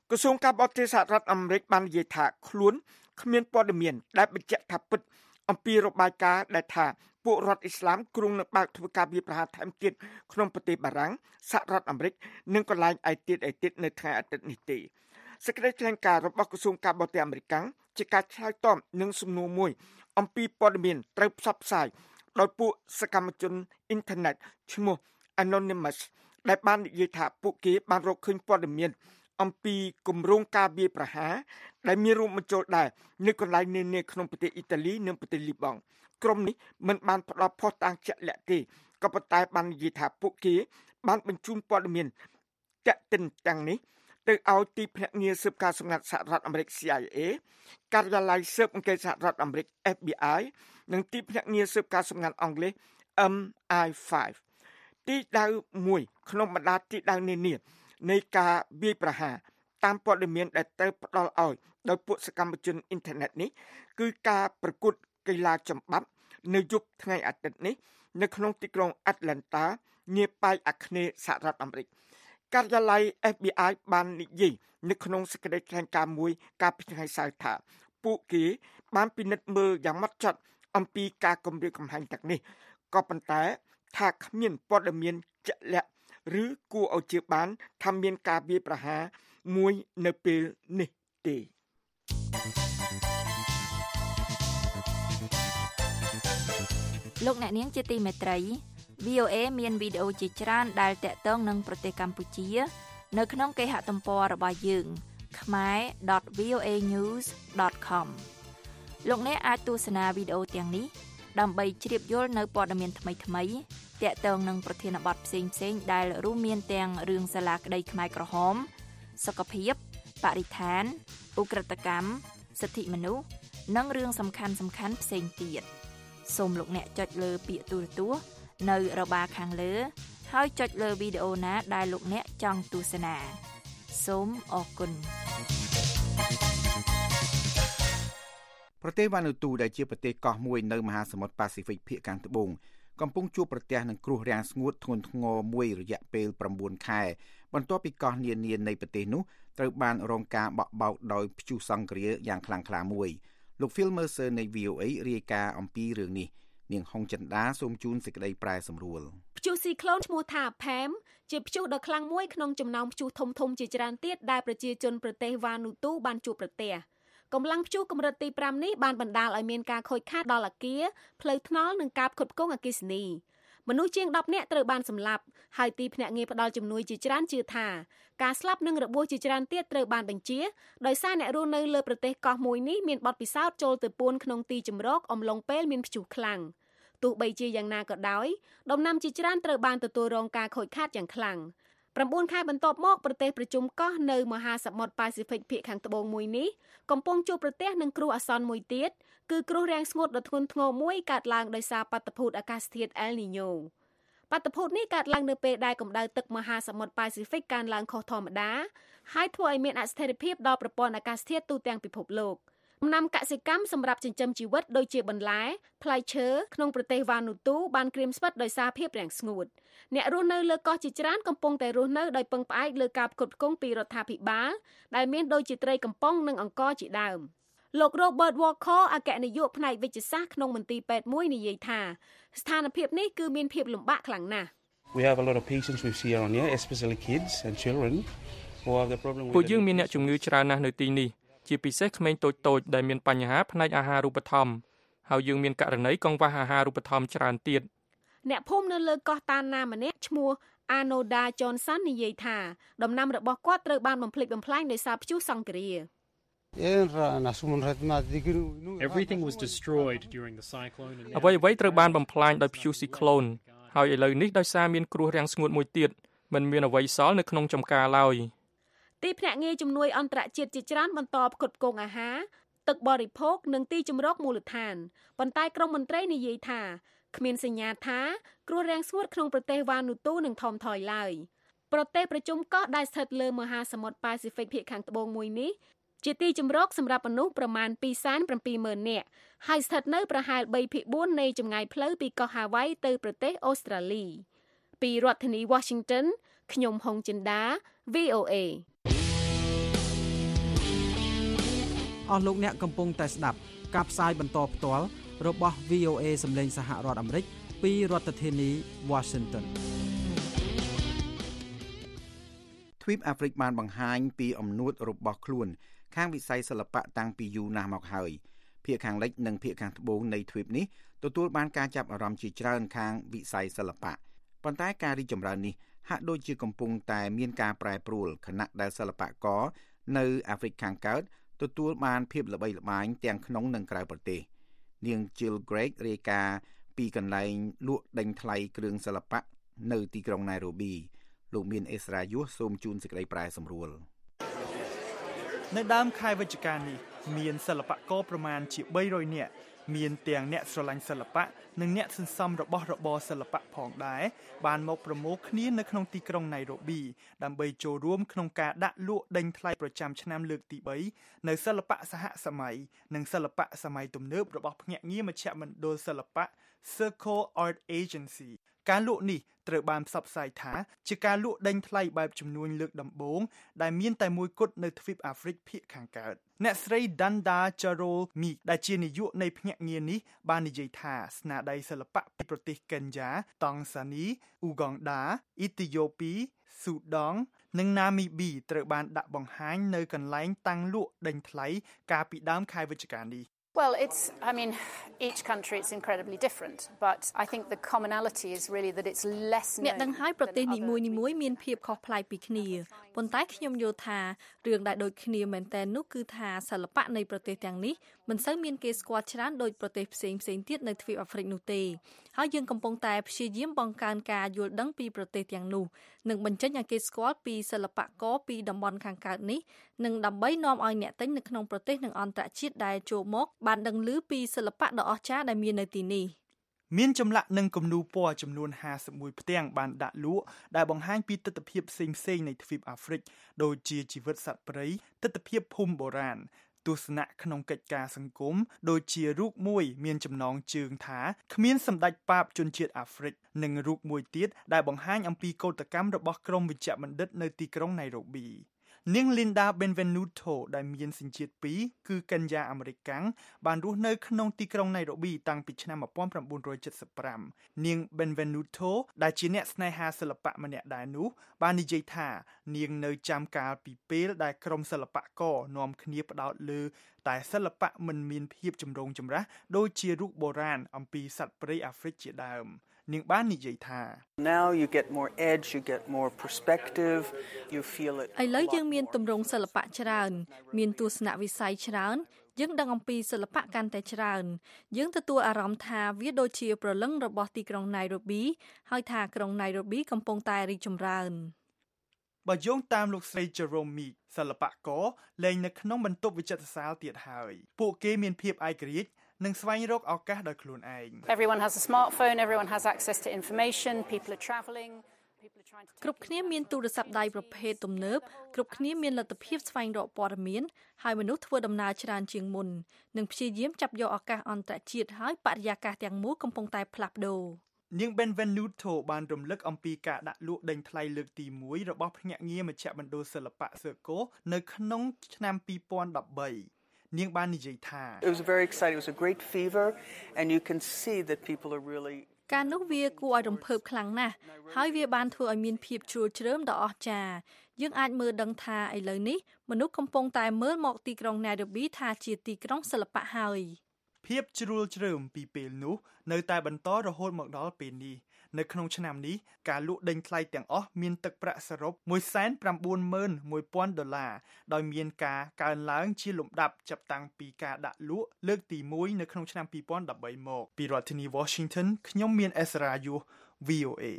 ក្រសួងការបរទេសសហរដ្ឋអាមេរិកបាននិយាយថាខ្លួនគ្មានព័ត៌មានដែលបញ្ជាក់ថាពិតអំពីរបាយការណ៍ដែលថាពួករដ្ឋអ៊ីស្លាមគ្រោងនឹងបើកធ្វើការវាយប្រហារថែមទៀតក្នុងប្រទេសបារាំងសហរដ្ឋអាមេរិកនិងកន្លែងឯទៀតឯទៀតនៅថ្ងៃអាទិត្យនេះទេសេចក្តីថ្លែងការណ៍របស់ក្រសួងការបរទេសអាមេរិកជាការឆ្លើយតបនឹងសំណួរមួយអំពីព័ត៌មានត្រូវផ្សព្វផ្សាយដោយពួកសកម្មជនអ៊ីនធឺណិតឈ្មោះ Anonymous ដែលបាននិយាយថាពួកគេបានរកឃើញព័ត៌មានអំពីគម្រោងការវាយប្រហារដែលមានរួមបញ្ចូលដែរនៅកន្លែងនានាក្នុងប្រទេសអ៊ីតាលីនិងប្រទេសលីបង់ក្រុមនេះមិនបានផ្ដល់ភស្តុតាងជាក់លាក់ទេក៏ប៉ុន្តែបាននិយាយថាពួកគេបានបញ្ជូនព័ត៌មានតាក់ទិនទាំងនេះទៅឲ្យទីភ្នាក់ងារស៊ើបការសម្ងាត់សហរដ្ឋអាមេរិក C I A ការិយាល័យស៊ើបអង្កេតសហរដ្ឋអាមេរិក F B I និងទីភ្នាក់ងារស៊ើបការសម្ងាត់អង់គ្លេស M I five ទីដៅមួយក្នុងបណ្ដាទីដៅនានានៃការវាយប្រហារតាមព័ត៌មានដែលត្រូវផ្ដល់ឲ្យដោយពួកសកម្មជនអ៊ីនធឺណិតនេះគឺការប្រកួតកីឡាចំបាប់នៅយប់ថ្ងៃអាទិត្យនេះនៅក្នុងទីក្រុង Atlanta នាប៉ែកអាគ្នេយ៍សហរដ្ឋអាមេរិកការិយាល័យ F B I បាននិយាយនៅក្នុងសេចក្តីថ្លែងការណ៍មួយកាលពីថ្ងៃសៅរ៍ថាពួកគេបានពិនិត្យមើលយ៉ាងម៉ត់ចត់អំពីការគំរាមកំហែងទាំងនេះក៏ប៉ុន្តែថាគ្មានព័ត៌មានជាក់លាក់ឬគួរឲ្យជឿបានថាមានការវាយប្រហារមួយនៅពេលនេះទេលោកអ្នកនាងជាទីមេត្រី V O A មានវីដេអូជាច្រើនដែលតាក់ទងនឹងប្រទេសកម្ពុជានៅក្នុងគេហទំព័ររបស់យើង khmer dot v o a news dot com លោកអ្នកអាចទស្សនាវីដេអូទាំងនេះដើម្បីជ្រាបយល់នៅព័ត៌មានថ្មីៗតាក់ទងនឹងប្រធានបទផ្សេងៗដែលរួមមានទាំងរឿងសាលាក្តីខ្មែរក្រហមសុខភាពបរិស្ថានឧក្រិដ្ឋកម្មសិទ្ធិមនុស្សនិងរឿងសំខាន់ៗផ្សេងទៀតសូមលោកអ្នកចុចលើពាក្យទូរទស្សន៍នៅរបារខាងលើហើយចុចលើវីដេអូណាដែលលោកអ្នកចង់ទស្សនាសូមអរគុណប្រទេសវ៉ានូទូដែលជាប្រទេសកោះមួយនៅមហាសមុទ្រប៉ាស៊ីហ្វិកភាគខាងត្បូងកំពុងជួបប្រទះនឹងគ្រោះរាំងស្ងួតធ្ងន់ធ្ងរមួយរយៈពេល៩ខែបន្ទាប់ពីកោះនានានៃប្រទេសនោះត្រូវបានរងការបក់បោកដោយព្យុះសង្គ្រាយ៉ាងខ្លាំងក្លាមួយលោក Phil Mercer នៃ V O A រាយការណ៍អំពីរឿងនេះនាងហុងចិន្តាសូមជូនសេចក្តីប្រែសម្រួលព្យុះស៊ីក្លូនឈ្មោះថា Pam ជាព្យុះដ៏ខ្លាំងមួយក្នុងចំណោមព្យុះធំៗជាច្រើនទៀតដែលប្រជាជនប្រទេសវ៉ានូទូបានជួបប្រទះកម្លាំងព្យុះកម្រិតទីប្រាំនេះបានបណ្ដាលឲ្យមានការខូចខាតដល់អគារផ្លូវថ្នល់និងការផ្គត់ផ្គង់អគ្គិសនីមនុស្សជាងដប់នាក់ត្រូវបានសម្លាប់ហើយទីភ្នាក់ងារផ្ដល់ជំនួយជាច្រើនជឿថាការស្លាប់និងរបួសជាច្រើនទៀតត្រូវបានបញ្ជាដោយសារអ្នករស់នៅលើប្រទេសកោះមួយនេះមានបទពិសោធន៍ចូលទៅពួនក្នុងទីជម្រកអំឡុងពេលមានព្យុះខ្លាំងទោះបីជាយ៉ាងណាក៏ដោយដំណាំជាច្រើនត្រូវបានទទួលរងការខូចខាតយ៉ាងខ្លាំង៩ខែបន្ទាប់មកប្រទេសប្រជុំកោះនៅមហាសមុទ្រប៉ាស៊ីហ្វិកភាគខាងត្បូងមួយនេះកំពុងជួបប្រទះនឹងគ្រោះអាសន្នមួយទៀតគឺគ្រោះរាំងស្ងួតដ៏ធ្ងន់ធ្ងរមួយកើតឡើងដោយសារបាតុភូតអាកាសធាតុ El Niño បាតុភូតនេះកើតឡើងនៅពេលដែលកម្ដៅទឹកមហាសមុទ្រប៉ាស៊ីហ្វិកកើនឡើងខុសធម្មតាហើយធ្វើឲ្យមានអស្ថិរភាពដល់ប្រព័ន្ធអាកាសធាតុទូទាំងពិភពលោកដំណាំកសិកម្មសម្រាប់ចិញ្ចឹមជីវិតដូចជាបន្លែផ្លែឈើក្នុងប្រទេសវ៉ានូទូបានក្រៀមស្វិតដោយសារភាពរាំងស្ងួតអ្នករស់នៅលើកោះជាច្រើនកំពុងតែរស់នៅដោយពឹងផ្អែកលើការផ្គត់ផ្គង់ពីរដ្ឋាភិបាលដែលមានដូចជាត្រីកំប៉ុងនិងអង្ករជាដើមលោក Robert Walker អគ្គនាយកផ្នែកវិទ្យាសាស្ត្រក្នុងមន្ទីរពេទ្យមួយនិយាយថាស្ថានភាពនេះគឺមានភាពលំបាកខ្លាំងណាស់ We have a lot of patients with Sierra, especially kids and children who have the problem with ពួកយើងមានអ្នកជំងឺច្រើនណាស់នៅទីនេះជាពិសេសក្មេងតូចៗដែលមានបញ្ហាផ្នែកអាហារូបត្ថម្ភហើយយើងមានករណីកង្វះអាហារូបត្ថម្ភច្រើនទៀតអ្នកភូមិនៅលើកោះតាណាម្នាក់ឈ្មោះ Anoda Johnson និយាយថាដំណាំរបស់គាត់ត្រូវបានបំផ្លិចបំផ្លាញដោយសារព្យុះសង្គ្រា Everything was destroyed during the cyclone. អ្វីអ្វីត្រូវបានបំផ្លាញដោយព្យុះស៊ីក្លូនហើយឥឡូវនេះដោយសារមានគ្រោះរាំងស្ងួតមួយទៀតមិនមានអ្វីសល់នៅក្នុងចំការឡើយទីភ្នាក់ងារជំនួយអន្តរជាតិជាច្រើនបន្តផ្គត់ផ្គង់អាហារទឹកបរិភោគនិងទីជម្រកមូលដ្ឋានប៉ុន្តែក្រមមន្ត្រីនិយាយថាគ្មានសញ្ញាថាគ្រោះរាំងស្ងួតក្នុងប្រទេសវ៉ានូទូនឹងថមថយឡើយប្រទេសប្រជុំកោះដែលស្ថិតលើមហាសមុទ្រប៉ាស៊ីហ្វិកភាគខាងត្បូងមួយនេះជាទីជម្រកសម្រាប់មនុស្សប្រមាណពីរសែនប្រាំពីរម៉ឺននាក់ហើយស្ថិតនៅប្រហែលបីភាគបួននៃចម្ងាយផ្លូវពីកោះ Hawaii ទៅប្រទេសអូស្ត្រាលីពីរដ្ឋធានី Washington ខ្ញុំហុងចិន្តា V O A អស់លោកអ្នកកំពុងតែស្ដាប់ការផ្សាយបន្តផ្ទាល់របស់ វី អូ เอ សម្លេងសហរដ្ឋអាមេរិកពីរដ្ឋធានី Washington ទ្វីបអាហ្វ្រិកបានបង្ហាញពីអំណួតរបស់ខ្លួនខាងវិស័យសិល្បៈតាំងពីយូរណាស់មកហើយភាគខាងលិចនិងភាគខាងត្បូងនៃទ្វីបនេះទទួលបានការចាប់អារម្មណ៍ជាច្រើនខាងវិស័យសិល្បៈប៉ុន្តែការរីកចម្រើននេះហាក់ដូចជាកំពុងតែមានការប្រែប្រួលខណៈដែលសិល្បករនៅអាហ្វ្រិកខាងកើតទទួលបានភាពល្បីល្បាញទាំងក្នុងនិងក្រៅប្រទេសនាង Jill Craig រាយការណ៍ពីកន្លែងលក់ដេញថ្លៃគ្រឿងសិល្បៈនៅទីក្រុង Nairobi លោកមានអេស្រាយុសសូមជូនសេចក្តីប្រែសម្រួលនៅដើមខែវិច្ឆិកានេះមានសិល្បករប្រមាណជាបីរយនាក់មានទាំងអ្នកស្រឡាញ់សិល្បៈនិងអ្នកសន្សំរបស់របរសិល្បៈផងដែរបានមកប្រមូលគ្នានៅក្នុងទីក្រុង Nairobi ដើម្បីចូលរួមក្នុងការដាក់លក់ដេញថ្លៃប្រចាំឆ្នាំលើកទីបីនៅសិល្បៈសហសម័យនិងសិល្បៈសម័យទំនើបរបស់ភ្នាក់ងារមជ្ឈមណ្ឌលសិល្បៈ Circle Art Agency ការលក់នេះត្រូវបានផ្សព្វផ្សាយថាជាការលក់ដេញថ្លៃបែបចំនួនលើកដំបូងដែលមានតែមួយគត់នៅទ្វីបអាហ្វ្រិកភាគខាងកើតអ្នកស្រី Danda Jarol Meek ដែលជានាយកនៃភ្នាក់ងារនេះបាននិយាយថាស្នាដៃសិល្បៈពីប្រទេសកេនយ៉ាតង់សានីអ៊ូហ្គងដាអ៊ីទីយ៉ូពីស៊ូដង់និងណាមីប៊ីត្រូវបានដាក់បង្ហាញនៅកន្លែងតាំងលក់ដេញថ្លៃកាលពីដើមខែវិច្ឆិកានេះ Well, it's, I mean, each country it's incredibly different, but I think the commonality is really that it's less known. អ្នកដឹងហើយប្រទេសនីមួយៗមានភាពខុសប្លែកពីគ្នាប៉ុន្តែខ្ញុំយល់ថារឿងដែលដូចគ្នាមែនទែននោះគឺថាសិល្បៈនៃប្រទេសទាំងនេះមិនសូវមានគេស្គាល់ច្រើនដូចប្រទេសផ្សេងៗទៀតនៅទ្វីបអាហ្វ្រិកនោះទេហើយយើងកំពុងតែព្យាយាមបង្កើនការយល់ដឹងពីប្រទេសទាំងនោះនិងបញ្ចេញឲ្យគេស្គាល់ពីសិល្បករពីតំបន់ខាងកើតនេះនិងដើម្បីនាំឲ្យអ្នកទិញនៅក្នុងប្រទេសនិងអន្តរជាតិដែលចូលមកបានដឹងឮពីសិល្បៈដ៏អស្ចារ្យដែលមាននៅទីនេះមានចម្លាក់និងគំនូរពណ៌ចំនួនห้าสิบเอ็ดផ្ទាំងបានដាក់លក់ដែលបង្ហាញពីទិដ្ឋភាពផ្សេងៗនៃទ្វីបអាហ្វ្រិកដូចជាជីវិតសត្វព្រៃទិដ្ឋភាពភូមិបុរាណទស្សនៈក្នុងកិច្ចការសង្គមដូចជារូបមួយមានចំណងជើងថាគ្មានសម្ដេចប៉ាបជនជាតិអាហ្វ្រិកនិងរូបមួយទៀតដែលបង្ហាញអំពីកោតកម្មរបស់ក្រុមវិជ្ជបណ្ឌិតនៅទីក្រុង Nairobiនាង Linda Benvenuto ដែលមានសញ្ជាតិពីរគឺកេនយ៉ាអាមេរិកាំងបានរស់នៅក្នុងទីក្រុង Nairobi តាំងពីឆ្នាំnineteen seventy-fiveនាង Benvenuto ដែលជាអ្នកស្នេហាសិល្បៈម្នាក់ដែរនោះបាននិយាយថានាងនៅចាំកាលពីពេលដែលក្រុមសិល្បករនាំគ្នាផ្ដោតលើតែសិល្បៈមិនមានភាពចម្រូងចម្រាសដូចជារូបបុរាណអំពីសត្វព្រៃអាហ្វ្រិកជាដើមនាងបាននិយាយថា Now you get more edge, you get more perspective, you feel it ឥឡូវយើងមានទម្រង់សិល្បៈច្រើនមានទស្សនវិស័យច្រើនយើងដឹងអំពីសិល្បៈកាន់តែច្រើនយើងទទួលអារម្មណ៍ថាវាដូចជាព្រលឹងរបស់ទីក្រុង Nairobi ហើយថាក្រុង Nairobi កំពុងតែរីកចម្រើនបើយោងតាមលោកស្រី Jerome Meek សិល្បករលែងនៅក្នុងបន្ទប់វិចិត្រសាលទៀតហើយពួកគេមានភាពឯករាជ្យនិងស្វែងរកឱកាសដោយខ្លួនឯង Everyone has a smartphone, everyone has access to information, people are travelling, people are trying to គ្រប់គ្នាមានទូរស័ព្ទដៃប្រភេទទំនើបគ្រប់គ្នាមានលទ្ធភាពស្វែងរកព័ត៌មានហើយមនុស្សធ្វើដំណើរច្រើនជាងមុននិងព្យាយាមចាប់យកឱកាសអន្តរជាតិហើយបរិយាកាសទាំងមូលកំពុងតែផ្លាស់ប្ដូរនាង Benvenuto បានរំលឹកអំពីការដាក់លក់ដេញថ្លៃលើកទីមួយរបស់ភ្នាក់ងារមជ្ឈមណ្ឌលសិល្បៈ Circle នៅក្នុងឆ្នាំtwo thousand thirteenនាងបាននិយាយថា It was very exciting. It was a great fever and you can see that people are really ការនោះវាគួរឲ្យរំភើបខ្លាំងណាស់ហើយវាបានធ្វើឲ្យមានភាពជ្រួលជ្រើមដ៏អស្ចារ្យយើងអាចមើលដឹងថាឥឡូវនេះមនុស្សកំពុងតែមើលមកទីក្រុង Nairobi ថាជាទីក្រុងសិល្បៈហើយភាពជ្រួលជ្រើមពីពេលនោះនៅតែបន្តរហូតមកដល់ពេលនេះនៅក្នុងឆ្នាំនេះការលក់ដេញថ្លៃទាំងអស់មានទឹកប្រាក់សរុបone hundred ninety-one thousandដុល្លារដោយមានការកើនឡើងជាលំដាប់ចាប់តាំងពីការដាក់លក់លើកទីoneនៅក្នុងឆ្នាំtwo thousand thirteenមកពីរដ្ឋធានី Washington ខ្ញុំមានអេសរ៉ាយុស V O A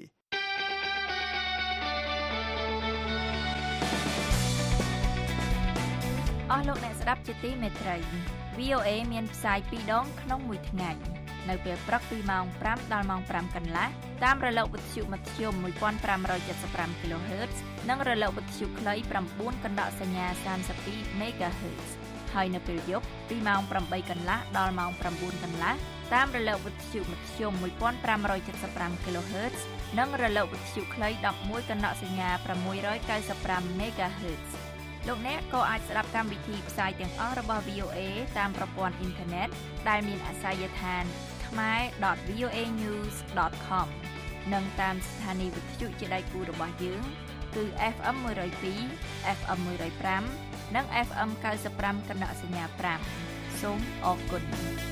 អស់លោកអ្នកស្ដាប់ជាទីមេត្រី V O A មានផ្សាយពីរដងក្នុងមួយថ្ងៃនៅពេលព្រឹកពីម៉ោងfiveដល់ម៉ោងfiveកន្លះតាមរលកវិទ្យុមធ្យមfifteen seventy-five គីឡូហឺតซ์និងរលកវិទ្យុខ្លីnineកណ្ដកសញ្ញាthirty-twoមេហ្គាហឺតซ์ហើយនៅពេលយប់ពីម៉ោងeightកន្លះដល់ម៉ោងnineកន្លះតាមរលកវិទ្យុមធ្យមfifteen seventy-fiveគីឡូហឺតซ์និងរលកវិទ្យុខ្លីelevenកណ្ដកសញ្ញាsix ninety-fiveមេហ្គាហឺតซ์លោកអ្នកក៏អាចស្ដាប់កម្មវិធីផ្សាយទាំងអស់របស់ វី អូ เอ តាមប្រព័ន្ធអ៊ីនធឺណិតដែលមានអាសយដ្ឋាន khmer dot v o a news dot com និងតាមស្ថានីយវិទ្យុជាដៃគូរបស់យើងគឺ เอฟ เอ็ม one oh two เอฟ เอ็ม one oh five និង เอฟ เอ็ม ninety-five កណ្ដាលសញ្ញាfiveសូមអរគុណ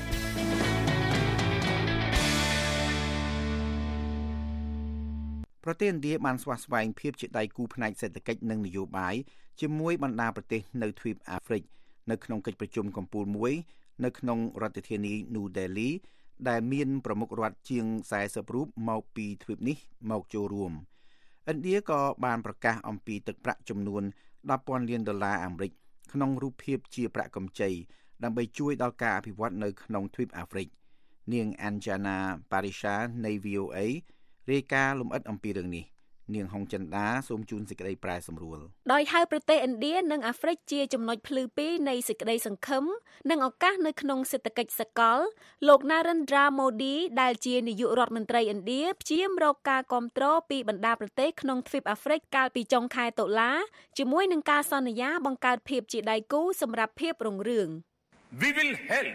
ប្រទេសឥណ្ឌាបានស្វាស្វែងភាពជាដៃគូផ្នែកសេដ្ឋកិច្ចនិងនយោបាយជាមួយបណ្ដាប្រទេសនៅទ្វីបអាហ្វ្រិកនៅក្នុងកិច្ចប្រជុំកំពូលមួយនៅក្នុងរដ្ឋធានី New Delhi ដែលមានប្រមុខរដ្ឋជាងfortyរូបមកពីទ្វីបនេះមកចូលរួមឥណ្ឌាក៏បានប្រកាសអំពីទឹកប្រាក់ចំនួនten thousandលានដុល្លារអាមេរិកក្នុងរូបភាពជាប្រាក់កម្ចីដើម្បីជួយដល់ការអភិវឌ្ឍនៅក្នុងទ្វីបអាហ្វ្រិកនាង Anjana Parisha នៃ វី អូ เอ រាយការណ៍លម្អិតអំពីរឿងនេះនាងហុងចិន្តាសូមជូនសេចក្តីប្រែសម្រួលដោយហៅប្រទេសឥណ្ឌានិងអាហ្វ្រិកជាចំណុចភ្លឺពីរនៃសេចក្តីសង្ឃឹមនិងឱកាសនៅក្នុងសេដ្ឋកិច្ចសកលលោក Narendra Modi ដែលជានាយករដ្ឋមន្ត្រីឥណ្ឌាព្យាយាមរកការគាំទ្រពីបណ្ដាប្រទេសក្នុងទ្វីបអាហ្វ្រិកកាលពីចុងខែតុលាជាមួយនឹងការសន្យាបង្កើតភាពជាដៃគូសម្រាប់ភាពរុងរឿង We will help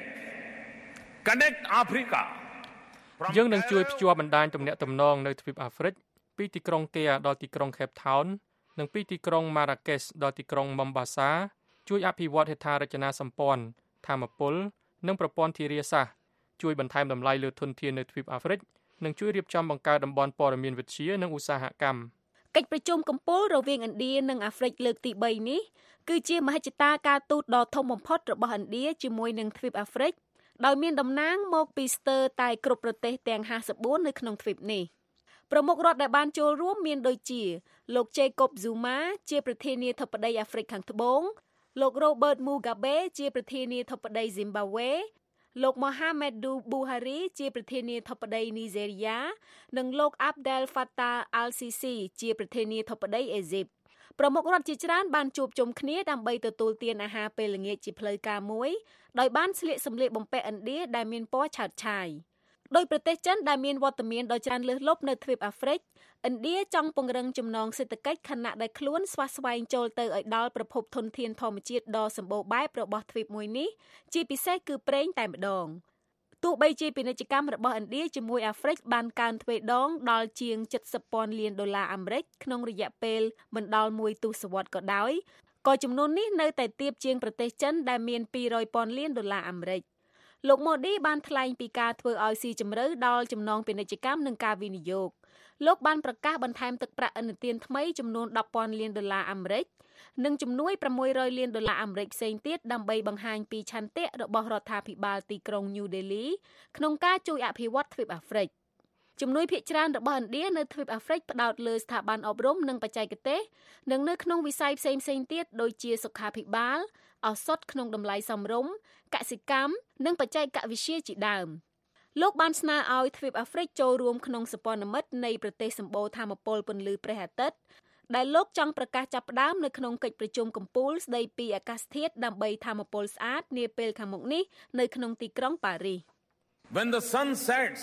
connect Africa យើងនឹងជួយភ្ជាប់បណ្ដាញទំនាក់ទំនងនៅទ្វីបអាហ្វ្រិកពីទីក្រុងកែដល់ទីក្រុង Cape Town និងពីទីក្រុង Marrakesh ដល់ទីក្រុង Mombasa ជួយអភិវឌ្ឍហេដ្ឋារចនាសម្ព័ន្ធថាមពលនិងប្រព័ន្ធធារាសាស្ត្រជួយបន្ថែមតម្លៃលើធនធាននៅទ្វីបអាហ្វ្រិកនិងជួយរៀបចំបង្កើតតំបន់ព័ត៌មានវិទ្យានិងឧស្សាហកម្មកិច្ចប្រជុំកំពូលរវាងឥណ្ឌានិងអាហ្វ្រិកលើកទីthreeនេះគឺជាមហិច្ឆតាការទូតដ៏ធំបំផុតរបស់ឥណ្ឌាជាមួយនឹងទ្វីបអាហ្វ្រិកដោយមានតំណាងមកពីស្ទើរតែគ្រប់ប្រទេសទាំងfifty-fourនៅក្នុងទ្វីបនេះប្រមុខរដ្ឋដែលបានចូលរួមមានដូចជាលោក Jacob Zuma ជាប្រធានាធិបតីអាហ្វ្រិកខាងត្បូងលោក Robert Mugabe ជាប្រធានាធិបតី Zimbabwe លោក Muhammadu Buhari ជាប្រធានាធិបតី Nigeria និងលោក Abdel Fattah al-Sisi ជាប្រធានាធិបតី Egypt ប្រមុខរដ្ឋជាច្រើនបានជួបជុំគ្នាដើម្បីទទួលទានអាហារពេលល្ងាចជាផ្លូវការមួយដោយបានស្លៀកសម្លៀកបំពាក់ឥណ្ឌាដែលមានពណ៌ឆើតឆាយដោយប្រទេសចិនដែលមានវត្តមានដ៏ច្រើនលើសលប់នៅទ្វីបអាហ្វ្រិកឥណ្ឌាចង់ពង្រឹងចំណងសេដ្ឋកិច្ចខណៈដែលខ្លួនស្វះស្វែងចូលទៅឲ្យដល់ប្រភពធនធានធម្មជាតិដ៏សម្បូរបែបរបស់ទ្វីបមួយនេះជាពិសេសគឺប្រេងតែម្ដងទោះបីជាពាណិជ្ជកម្មរបស់ឥណ្ឌាជាមួយអាហ្វ្រិកបានកើនទ្វេដងដល់ជាងseventy thousandលានដុល្លារអាមេរិកក្នុងរយៈពេលមិនដល់មួយទសវត្សរ៍ក៏ដោយក៏ចំនួននេះនៅតែទាបជាងប្រទេសចិនដែលមានtwo hundred thousandលានដុល្លារអាមេរិកលោក Modi បានថ្លែងពីការធ្វើឲ្យស៊ីជម្រៅដល់ចំណងពាណិជ្ជកម្មនិងការវិនិយោគលោកបានប្រកាសបន្ថែមទឹកប្រាក់ឥណទានថ្មីចំនួនten thousandលានដុល្លារអាមេរិកនិងជំនួយsix hundredលានដុល្លារអាមេរិកផ្សេងទៀតដើម្បីបង្ហាញពីឆន្ទៈរបស់រដ្ឋាភិបាលទីក្រុង New Delhi ក្នុងការជួយអភិវឌ្ឍទ្វីបអាហ្វ្រិកជំនួយភាគច្រើនរបស់ឥណ្ឌានៅទ្វីបអាហ្វ្រិកផ្ដោតលើស្ថាប័នអប់រំនិងបច្ចេកទេសនិងនៅក្នុងវិស័យផ្សេងៗទៀតដូចជាសុខាភិបាលឱសថក្នុងតម្លៃសមរម្យកសិកម្មនិងបច្ចេកវិទ្យាជាដើមលោកបានស្នើឲ្យទ្វីបអាហ្វ្រិកចូលរួមក្នុងសម្ព័ន្ធមិត្តនៃប្រទេសសម្បូរថាមពលពន្លឺព្រះអាទិត្យដែលលោកចង់ប្រកាសចាប់ផ្ដើមនៅក្នុងកិច្ចប្រជុំកំពូលស្ដីពីអាកាសធាតុដើម្បីថាមពលស្អាតនាពេលខាងមុខនេះនៅក្នុងទីក្រុងប៉ារីស When the sun sets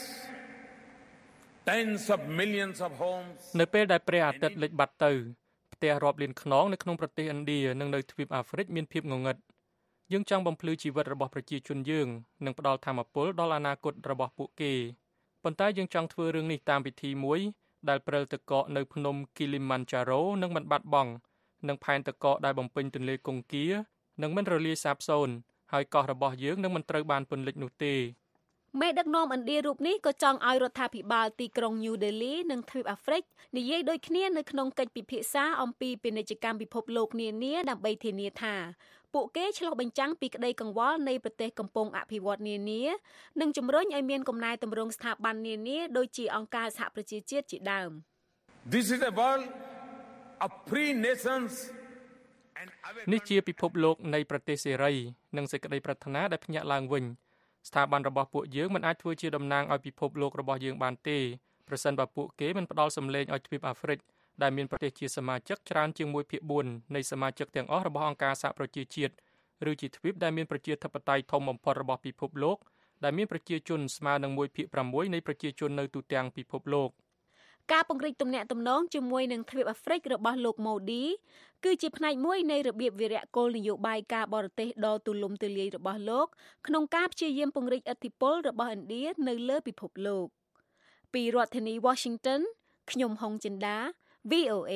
tens of millions of homes នៅពេលដែលព្រះអាទិត្យលិចបាត់ទៅផ្ទះរាប់លានខ្នងនៅក្នុងប្រទេសឥណ្ឌានិងនៅទ្វីបអាហ្វ្រិកមានភាពងងឹតយើងចង់បំភ្លឺជីវិតរបស់ប្រជាជនយើងនិងផ្ដល់ថាមពលដល់អនាគតរបស់ពួកគេប៉ុន្តែយើងចង់ធ្វើរឿងនេះតាមវិធីមួយដែលព្រិលទឹកកកនៅភ្នំ Kilimanjaro នឹងមិនបាត់បង់និងផែនទឹកកកដែលបំពេញទន្លេកុងគានឹងមិនរលាយសាបសូន្យហើយកោះរបស់យើងនឹងមិនត្រូវបានពន្លិចនោះទេមេដឹកនាំឥណ្ឌារូបនេះក៏ចង់ឲ្យរដ្ឋាភិបាលទីក្រុង New Delhi និងទ្វីបអាហ្វ្រិកនិយាយដូចគ្នានៅក្នុងកិច្ចពិភាក្សាអំពីពាណិជ្ជកម្មពិភពលោកនានាដើម្បីធានាថាពួកគេឆ្លុះបញ្ចាំងពីក្តីកង្វល់នៃប្រទេសកំពុងអភិវឌ្ឍនានានិងជំរុញឲ្យមានកំណែទម្រង់ស្ថាប័ននានាដូចជាអង្គការសហប្រជាជាតិជាដើម This is a world of free nations នេះជាពិភពលោកនៃប្រទេសសេរីនិងសេចក្តីប្រាថ្នាដែលភ្ញាក់ឡើងវិញស្ថាប័នរបស់ពួកយើងមិនអាចធ្វើជាតំណាងឲ្យពិភពលោករបស់យើងបានទេប្រសិនបើពួកគេមិនផ្ដល់សម្លេងឲ្យទ្វីបអាហ្វ្រិកដែលមានប្រទេសជាសមាជិកច្រើនជាងoneភាគfourនៃសមាជិកទាំងអស់របស់អង្គការសហប្រជាជាតិឬជាទ្វីបដែលមានប្រជាធិបតេយ្យធំបំផុតរបស់ពិភពលោកដែលមានប្រជាជនស្មើនឹងoneភាគsixនៃប្រជាជននៅទូទាំងពិភពលោកការពង្រីកទំនាក់ទំនងជាមួយនឹងទ្វីបអាហ្វ្រិករបស់លោក Modi គឺជាផ្នែកមួយនៃរបៀបវិរៈគោលនយោបាយការបរទេសដ៏ទូលំទូលាយរបស់លោកក្នុងការព្យាយាមពង្រីកឥទ្ធិពលរបស់ឥណ្ឌានៅលើពិភពលោកពីរដ្ឋធានី Washington ខ្ញុំហុងចិន្តា វី អូ เอ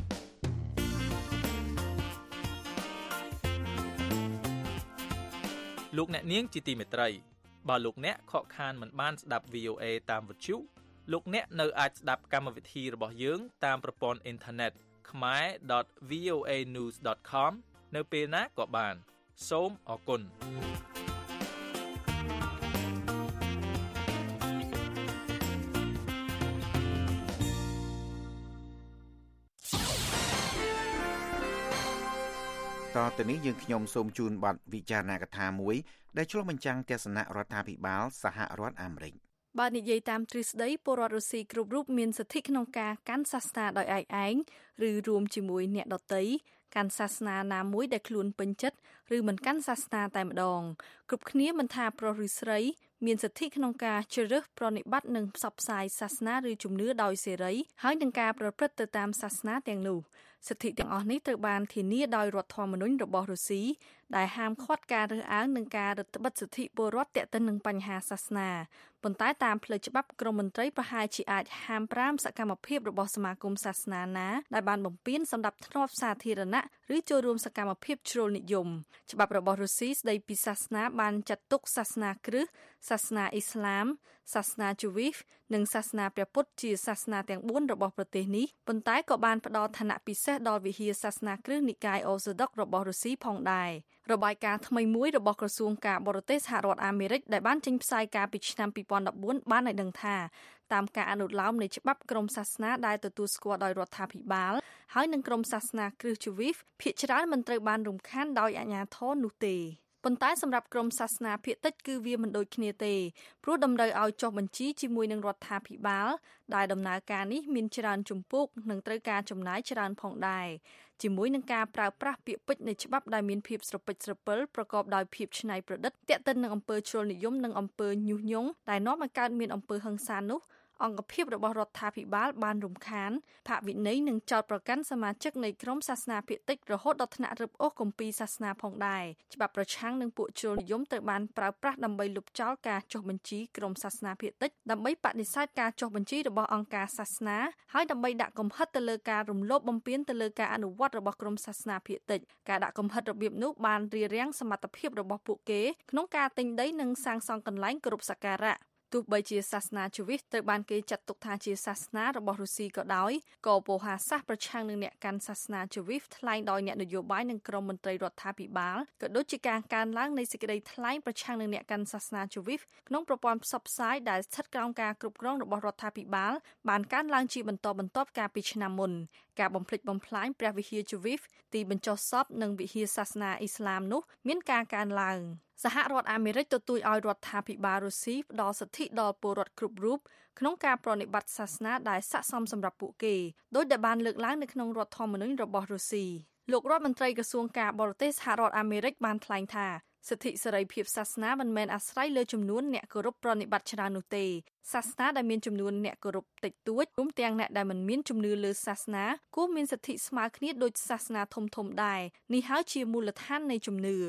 លោកអ្នកនាងជាទីមេត្រីបើលោកអ្នកខកខានមិនបានស្ដាប់ វី អូ เอ តាមវិទ្យុលោកអ្នកនៅអាចស្ដាប់កម្មវិធីរបស់យើងតាមប្រព័ន្ធអ៊ីនធឺណិត khmae ដត វី អូ เอ news ដត com នៅពេលណាក៏បានសូមអរគុណតទៅនេះយើងខ្ញុំសូមជូនបទវិចារណកថាមួយដែលឆ្លុះបញ្ចាំងទស្សនៈរដ្ឋាភិបាលសហរដ្ឋអាមេរិកបើនិយាយតាមទ្រឹស្ដីពលរដ្ឋរុស្ស៊ីគ្រប់រូបមានសិទ្ធិក្នុងការកាន់សាសនាដោយឯកឯងឬរួមជាមួយអ្នកដទៃកាន់សាសនាណាមួយដែលខ្លួនពេញចិត្តឬមិនកាន់សាសនាតែម្ដងគ្រប់គ្នាមិនថាប្រុសឬស្រីមានសិទ្ធិក្នុងការជ្រើសរើសប្រតិបត្តិនិងផ្សព្វផ្សាយសាសនាឬជំនឿដោយសេរីហើយនឹងការប្រព្រឹត្តទៅតាមសាសនាទាំងនោះសិទ្ធិទាំងអស់នេះត្រូវបានធានាដោយរដ្ឋធម្មនុញ្ញរបស់រុស្ស៊ីដែលហាមឃាត់ការរើសអើងនិងការរឹតបន្តឹងសិទ្ធិពលរដ្ឋទាក់ទិននឹងបញ្ហាសាសនាប៉ុន្តែតាមផ្លូវច្បាប់ក្រមមន្ត្រីប្រហែលជាអាចហាមប្រាមសកម្មភាពរបស់សមាគមសាសនាណាដែលបានបំពានសម្រាប់ធ្នាប់សាធារណៈឬចូលរួមសកម្មភាពជ្រុលនិយមច្បាប់របស់រុស្ស៊ីស្ដីពីសាសនាបានចាត់ទុកសាសនាគ្រិស្តសាសនាអ៊ីស្លាមសាសនាជូវីសនិងសាសនាព្រះពុទ្ធជាសាសនាទាំងបួនរបស់ប្រទេសនេះប៉ុន្តែក៏បានផ្ដល់ឋានៈពិសេសដល់វិហារសាសនាគ្រិស្តនិកាយអូសូដុករបស់រុស្ស៊ីផងដែររបាយការណ៍ថ្មីមួយរបស់ក្រសួងការបរទេសសហរដ្ឋអាមេរិកដែលបានចេញផ្សាយកាលពីឆ្នាំពីរពាន់ដប់បួនបានឲ្យដឹងថាតាមការអនុលោមនៃច្បាប់ក្រមសាសនាដែលទទួលស្គាល់ដោយរដ្ឋាភិបាលហើយនឹងក្រមសាសនាគ្រិស្តជូវីសភាគច្រើនមិនត្រូវបានរំខានដោយអាជ្ញាធរនោះទេប៉ុន្តែសម្រាប់ក្រមសាសនាភាគតិចគឺវាមិនដូចគ្នាទេព្រោះតម្រូវឲ្យចុះបញ្ជីជាមួយនឹងរដ្ឋាភិបាលដែលដំណើរការនេះមានច្រើនជំពូកនិងត្រូវការចំណាយច្រើនផងដែរជាមួយនឹងការប្រើប្រាស់ពាក្យពេចន៍នៃច្បាប់ដែលមានភាពស្រពេចស្រពិលប្រកបដោយភាពច្នៃប្រឌិតទាក់ទិននឹងអំពើជ្រុលនិយមនិងអំពើញុះញង់ដែលនាំឲ្យកើតមានអំពើហិង្សានោះអង្គភាពរបស់រដ្ឋាភិបាលបានរំខានផាកវិន័យនិងចោទប្រកាន់សមាជិកនៃក្រុមសាសនាភាគតិចរហូតដល់ថ្នាក់រឹបអូសគម្ពីរសាសនាផងដែរច្បាប់ប្រឆាំងនឹងពួកជ្រុលនិយមត្រូវបានប្រើប្រាស់ដើម្បីលុបចោលការចុះបញ្ជីក្រុមសាសនាភាគតិចដើម្បីបដិសេធការចុះបញ្ជីរបស់អង្គការសាសនាហើយដើម្បីដាក់កំហិតទៅលើការរំលោភបំពានទៅលើការអនុវត្តរបស់ក្រុមសាសនាភាគតិចការដាក់កំហិតរបៀបនោះបានរារាំងសមត្ថភាពរបស់ពួកគេក្នុងការទិញដីនិងសាងសង់កន្លែងគោរពសក្ការៈទោះបីជាសាសនាជូវីសត្រូវបានគេចាត់ទុកថាជាសាសនារបស់រុស្ស៊ីក៏ដោយក៏ពហុសាសប្រឆាំងនឹងអ្នកកាន់សាសនាជូវីសថ្លែងដោយអ្នកនយោបាយនិងក្រុមមន្ត្រីរដ្ឋាភិបាលក៏ដូចជាការកើនឡើងនៃសេចក្តីថ្លែងប្រឆាំងនឹងអ្នកកាន់សាសនាជូវីសក្នុងប្រព័ន្ធផ្សព្វផ្សាយដែលស្ថិតក្រោមការគ្រប់គ្រងរបស់រដ្ឋាភិបាលបានកើនឡើងជាបន្តបន្ទាប់កាលពីឆ្នាំមុនការបំផ្លិចបំផ្លាញព្រះវិហារជូវីសទីបញ្ចុះសពនិងវិហារសាសនាអ៊ីស្លាមនោះមានការកើនឡើងសហរដ្ឋអាមេរិកទទូចឲ្យរដ្ឋាភិបាលរុស្ស៊ីផ្ដល់សិទ្ធិដល់ពលរដ្ឋគ្រប់រូបក្នុងការប្រតិបត្តិសាសនាដែលស័ក្តិសមសម្រាប់ពួកគេដោយដែលបានលើកឡើងនៅក្នុងរដ្ឋធម្មនុញ្ញរបស់រុស្ស៊ីលោករដ្ឋមន្ត្រីក្រសួងការបរទេសសហរដ្ឋអាមេរិកបានថ្លែងថាសិទ្ធិសេរីភាពសាសនាមិនមែនអាស្រ័យលើចំនួនអ្នកគោរពប្រតិបត្តិច្រើននោះទេសាសនាដែលមានចំនួនអ្នកគោរពតិចតួចរួមទាំងអ្នកដែលមិនមានជំនឿលើសាសនាគួរមានសិទ្ធិស្មើគ្នាដូចសាសនាធំៗដែរនេះហើយជាមូលដ្ឋាននៃជំនឿ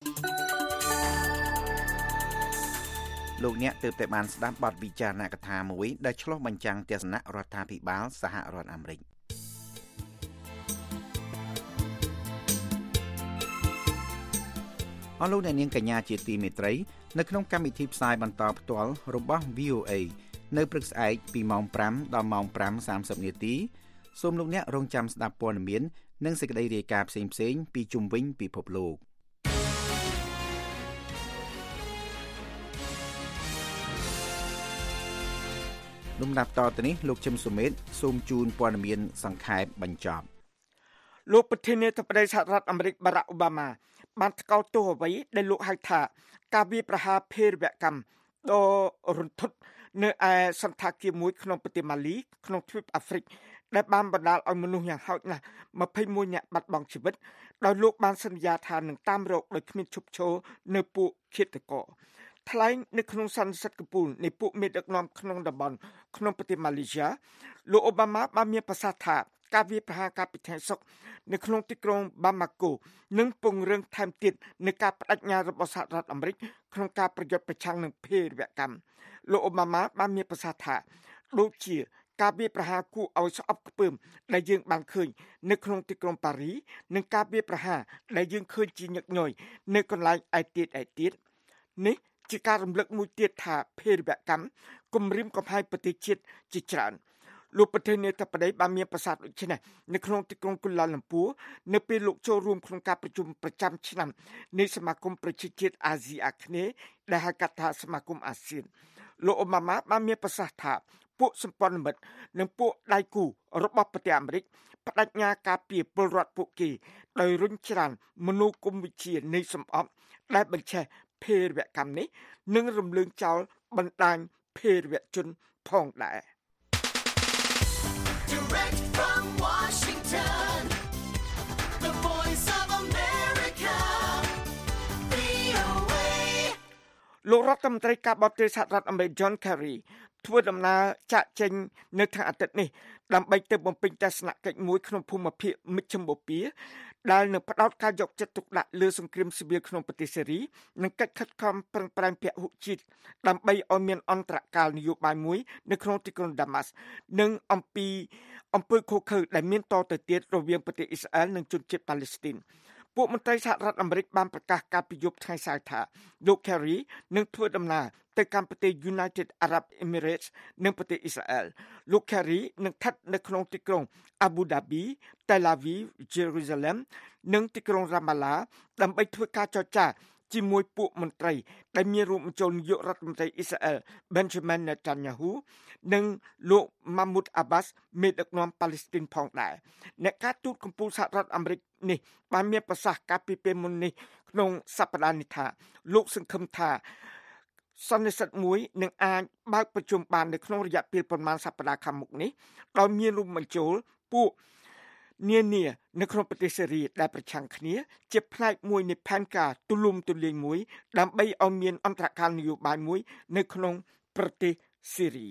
លោកអ្នកទើបតែបានស្ដាប់បទវិចារណកថាមួយដែលឆ្លុះបញ្ចាំងទស្សនៈរដ្ឋាភិបាលសហរដ្ឋអាមេរិកអស់លោកអ្នកនាងកញ្ញាជាទីមេត្រីនៅក្នុងកម្មវិធីផ្សាយបន្តផ្ទាល់របស់ វី អូ เอ នៅព្រឹកស្អែកពីម៉ោងប្រាំដល់ម៉ោងប្រាំសាមសិបនាទីសូមលោកអ្នករងចាំស្ដាប់ព័ត៌មាននិងសេចក្តីរាយការណ៍ផ្សេងៗពីជុំវិញពិភពលោកលំដាប់តទៅនេះលោកជឹមសុមេតសូមជូនព័ត៌មានសង្ខេបបញ្ចប់លោកប្រធានាធិបតីសហរដ្ឋអាមេរិកបារ៉ាក់អូបាម៉ាបានថ្កោលទោសអ្វីដែលលោកហៅថាការវាយប្រហារភេរវកម្មដ៏រន្ធត់នៅឯសន្តាគារមួយក្នុងប្រទេសម៉ាលីក្នុងទ្វីបអាហ្វ្រិកដែលបានបណ្ដាលឲ្យមនុស្សយ៉ាងហោចណាស់ម្ភៃមួយនាក់បាត់បង់ជីវិតដោយលោកបានសន្យាថានឹងតាមរកដោយគ្មានឈប់ឈរនៅពួកឃាតករថ្លែងនៅក្នុងសន្និសីទកំពូលនៃពួកមេដឹកនាំក្នុងតំបន់ក្នុងប្រទេសម៉ាឡេស៊ីលោកអូបាម៉ាបានមានប្រសាសន៍ថាការវាយប្រហារការពិធីសុខនៅក្នុងទីក្រុងបាម៉ាកូនឹងពង្រឹងថែមទៀតនៃការបដិញ្ញារបស់សហរដ្ឋអាមេរិកក្នុងការប្រយុទ្ធប្រឆាំងនឹងភេរវកម្មលោកអូបាម៉ាបានមានប្រសាសន៍ថាដូចជាការវាយប្រហារគួរឲ្យស្អប់ខ្ពើមដែលយើងបានឃើញនៅក្នុងទីក្រុងប៉ារីនិងការវាយប្រហារដែលយើងឃើញជាញឹកញយនៅកន្លែងឯទៀតឯទៀតនេះជាការរំលឹកមួយទៀតថាភេរវកម្មគំរាមកំហែងប្រទេសជាតិជាច្រើនលោកប្រធានាធិបតីបានមានប្រសាសន៍ដូចនេះនៅក្នុងទីក្រុងកូឡាឡាំពួរនៅពេលលោកចូលរួមក្នុងការប្រជុំប្រចាំឆ្នាំនៃសមាគមប្រជាជាតិអាស៊ីអាគ្នេយ៍ដែលហៅកាត់ថាសមាគមអាស៊ានលោកអូបាម៉ាបានមានប្រសាសន៍ថាពួកសម្ព័ន្ធមិត្តនិងពួកដៃគូរបស់ប្រទេសអាមេរិកបដិញ្ញាការពារពលរដ្ឋពួកគេដោយរុញច្រានមនោគមវិជ្ជានៃសម្អប់ដែលបញ្ឆេះភេរវកម្មនេះនិងរំលើងចោលបណ្ដាញភេរវជនផងដែរ Direct from Washington, the voice of America, វី អូ เอលោករដ្ឋមន្ត្រីការបរទេសសហរដ្ឋអាមេរិក John Kerry ធ្វើដំណើរចាក់ចេញនៅថ្ងៃអាទិត្យនេះដើម្បីទៅបំពេញទស្សនកិច្ចមួយក្នុងភូមិភាគមជ្ឈិមបូព៌ាដែលនឹងផ្ដោតការយកចិត្តទុកដាក់លើសង្គ្រាមស៊ីវិលក្នុងប្រទេសសេរីនិងកិច្ចខិតខំប្រឹងប្រែងពហុជាតិដើម្បីឲ្យមានអន្តរកាលនយោបាយមួយនៅក្នុងទីក្រុងដាម៉ាស់និងអំពីអំពើឃោរឃៅដែលមានតទៅទៀតរវាងប្រទេសអ៊ីស្រាអែលនិងជនជាតិប៉ាឡេស្ទីនពួកមន្ត្រីសហរដ្ឋអាមេរិកបានប្រកាសកាលពីយប់ថ្ងៃសៅរ៍ថាលោក Kerry នឹងធ្វើដំណើរទៅកាន់ប្រទេស United Arab Emirates និងប្រទេសអ៊ីស្រាអែលលោក Kerry នឹងស្ថិតនៅក្នុងទីក្រុង Abu Dhabi, Tel Aviv, Jerusalem និងទីក្រុង Ramallah ដើម្បីធ្វើការចរចាជាមួយពួកមន្ត្រីដែលមានរួមបញ្ចូលនាយករដ្ឋមន្ត្រីអ៊ីស្រាអែល Benjamin Netanyahu និងលោក Mahmoud Abbas មេដឹកនាំប៉ាឡេស្ទីនផងដែរអ្នកការទូតកម្ពុជាសហរដ្ឋអាមេរិកនេះបានមានប្រសាសន៍កាលពីពេលមុននេះក្នុងសប្តាហ៍នេះថាលោកសង្ឃឹមថាសន្និសីទមួយនឹងអាចបើកប្រជុំបាននៅក្នុងរយៈពេលប្រមាណសប្តាហ៍ខាងមុខនេះដោយមានរួមបញ្ចូលពួកនានានៅក្នុងប្រទេសសេរីដែលប្រឆាំងគ្នាជាផ្នែកមួយនៃផែនការទូលំទូលាយមួយដើម្បីឲ្យមានអន្តរកាលនយោបាយមួយនៅក្នុងប្រទេសសេរី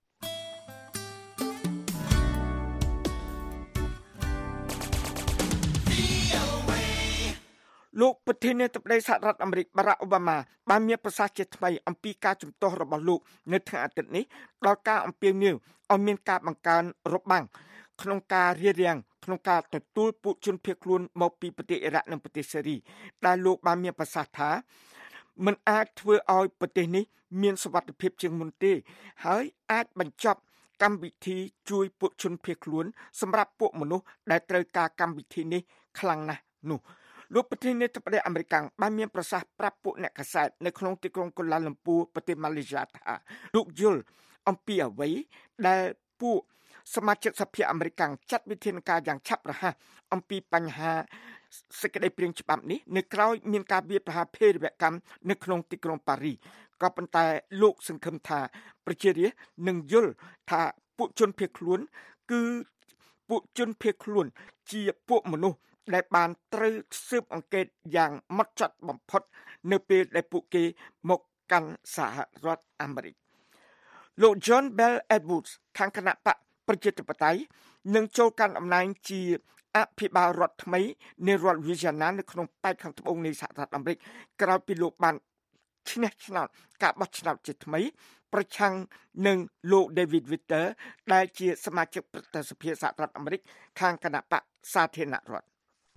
លោកប្រធានាធិបតីសហរដ្ឋអាមេរិក Barack Obama បានមានប្រសាសន៍ជាថ្មីអំពីការជំទាស់របស់លោកនៅថ្ងៃអាទិត្យនេះដល់ការអំពាវនាវឲ្យមានការបង្កើនរបាំងក្នុងការរារាំងក្នុងការទទួលពួកជនភៀសខ្លួនមកពីប្រទេសអ៊ីរ៉ាក់និងប្រទេសសេរីដែលលោកបានមានប្រសាសន៍ថាមិនអាចធ្វើឲ្យប្រទេសនេះមានសុវត្ថិភាពជាងមុនទេហើយអាចបញ្ចប់កម្មវិធីជួយពួកជនភៀសខ្លួនសម្រាប់ពួកមនុស្សដែលត្រូវការកម្មវិធីនេះខ្លាំងណាស់នោះលោកប្រធានាធិបតីអាមេរិកបានមានប្រសាសន៍ប្រាប់ពួកអ្នកកាសែតនៅក្នុងទីក្រុងកូឡាឡាំពួរប្រទេសម៉ាឡេស៊ីថាលោកយល់អំពីអ្វីដែលពួកសមាជិកសភាអាមេរិកចាត់វិធានការយ៉ាងឆាប់រហ័សអំពីបញ្ហាសេចក្តីព្រាងច្បាប់នេះនៅក្រៅមានការវាយប្រហារភេរវកម្មនៅក្នុងទីក្រុងប៉ារីក៏ប៉ុន្តែលោកសង្ឃឹមថាប្រជារាស្ត្រនឹងយល់ថាពួកជនភៀសខ្លួនគឺពួកជនភៀសខ្លួនជាពួកមនុស្សដែលបានត្រូវស៊ើបអង្កេតយ៉ាងម៉ត់ចត់បំផុតនៅពេលដែលពួកគេមកកាន់សហរដ្ឋអាមេរិកលោក John Bell Edwards ខាងគណៈបកប្រជាធិបតេយ្យនឹងចូលកាន់អំណាចជាអភិបាលរដ្ឋថ្មីនៃរដ្ឋ Louisiana នៅក្នុងប៉ែកខាងត្បូងនៃសហរដ្ឋអាមេរិកក្រោយពីលោកបានឈ្នះឆ្នោតការបោះឆ្នោតជាថ្មីប្រឆាំងនឹងលោក David Vitter ដែលជាសមាជិកប្រតិសភាសហរដ្ឋអាមេរិកខាងគណៈបកសាធារណរដ្ឋ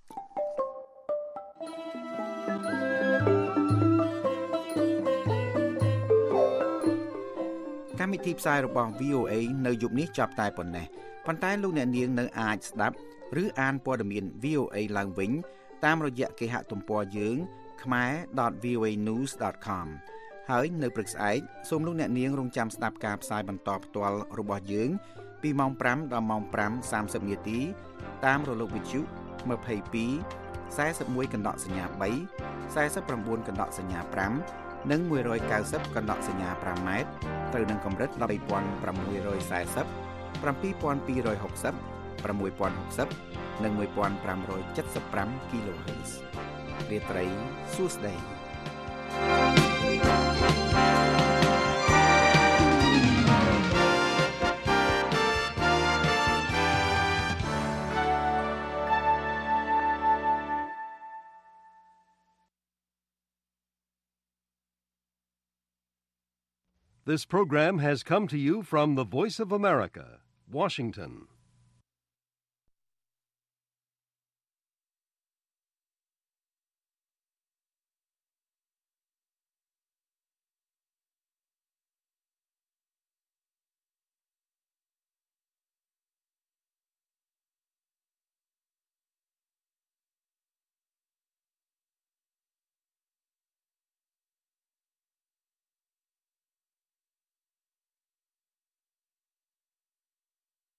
កម្មវិធីផ្សាយរបស់ វី អូ អេ នៅយប់នេះចាប់តែប៉ុណ្ណេះប៉ុន្តែលោកអ្នកនាងនៅអាចស្ដាប់ឬអានព័ត៌មាន វី អូ អេ ឡើងវិញតាមរយៈគេហទំព័រយើង khmer dot v o a news dot com ហើយនៅព្រឹកស្អែកសូមលោកអ្នកនាងរងចាំស្ដាប់ការផ្សាយបន្តផ្ទាល់របស់យើងពីម៉ោងប្រាំដល់ម៉ោងប្រាំសាមសិបនាទីតាមរលកវិទ្យុยี่สิบสอง 41កណ្ដកសញ្ញាបី 49កណ្ដកសញ្ញាប្រាំនិងមួយរយเก้าสิบកណ្ដកសញ្ញាប្រាំម៉ែត្រត្រូវនឹងកម្រិត một nghìn sáu trăm bốn mươi เจ็ดพันสองร้อยหกสิบ หกพันหกสิบ និងmột nghìn năm trăm七十ห้า kHz រាត្រីសួស្តី This program has come to you from the Voice of America, Washington.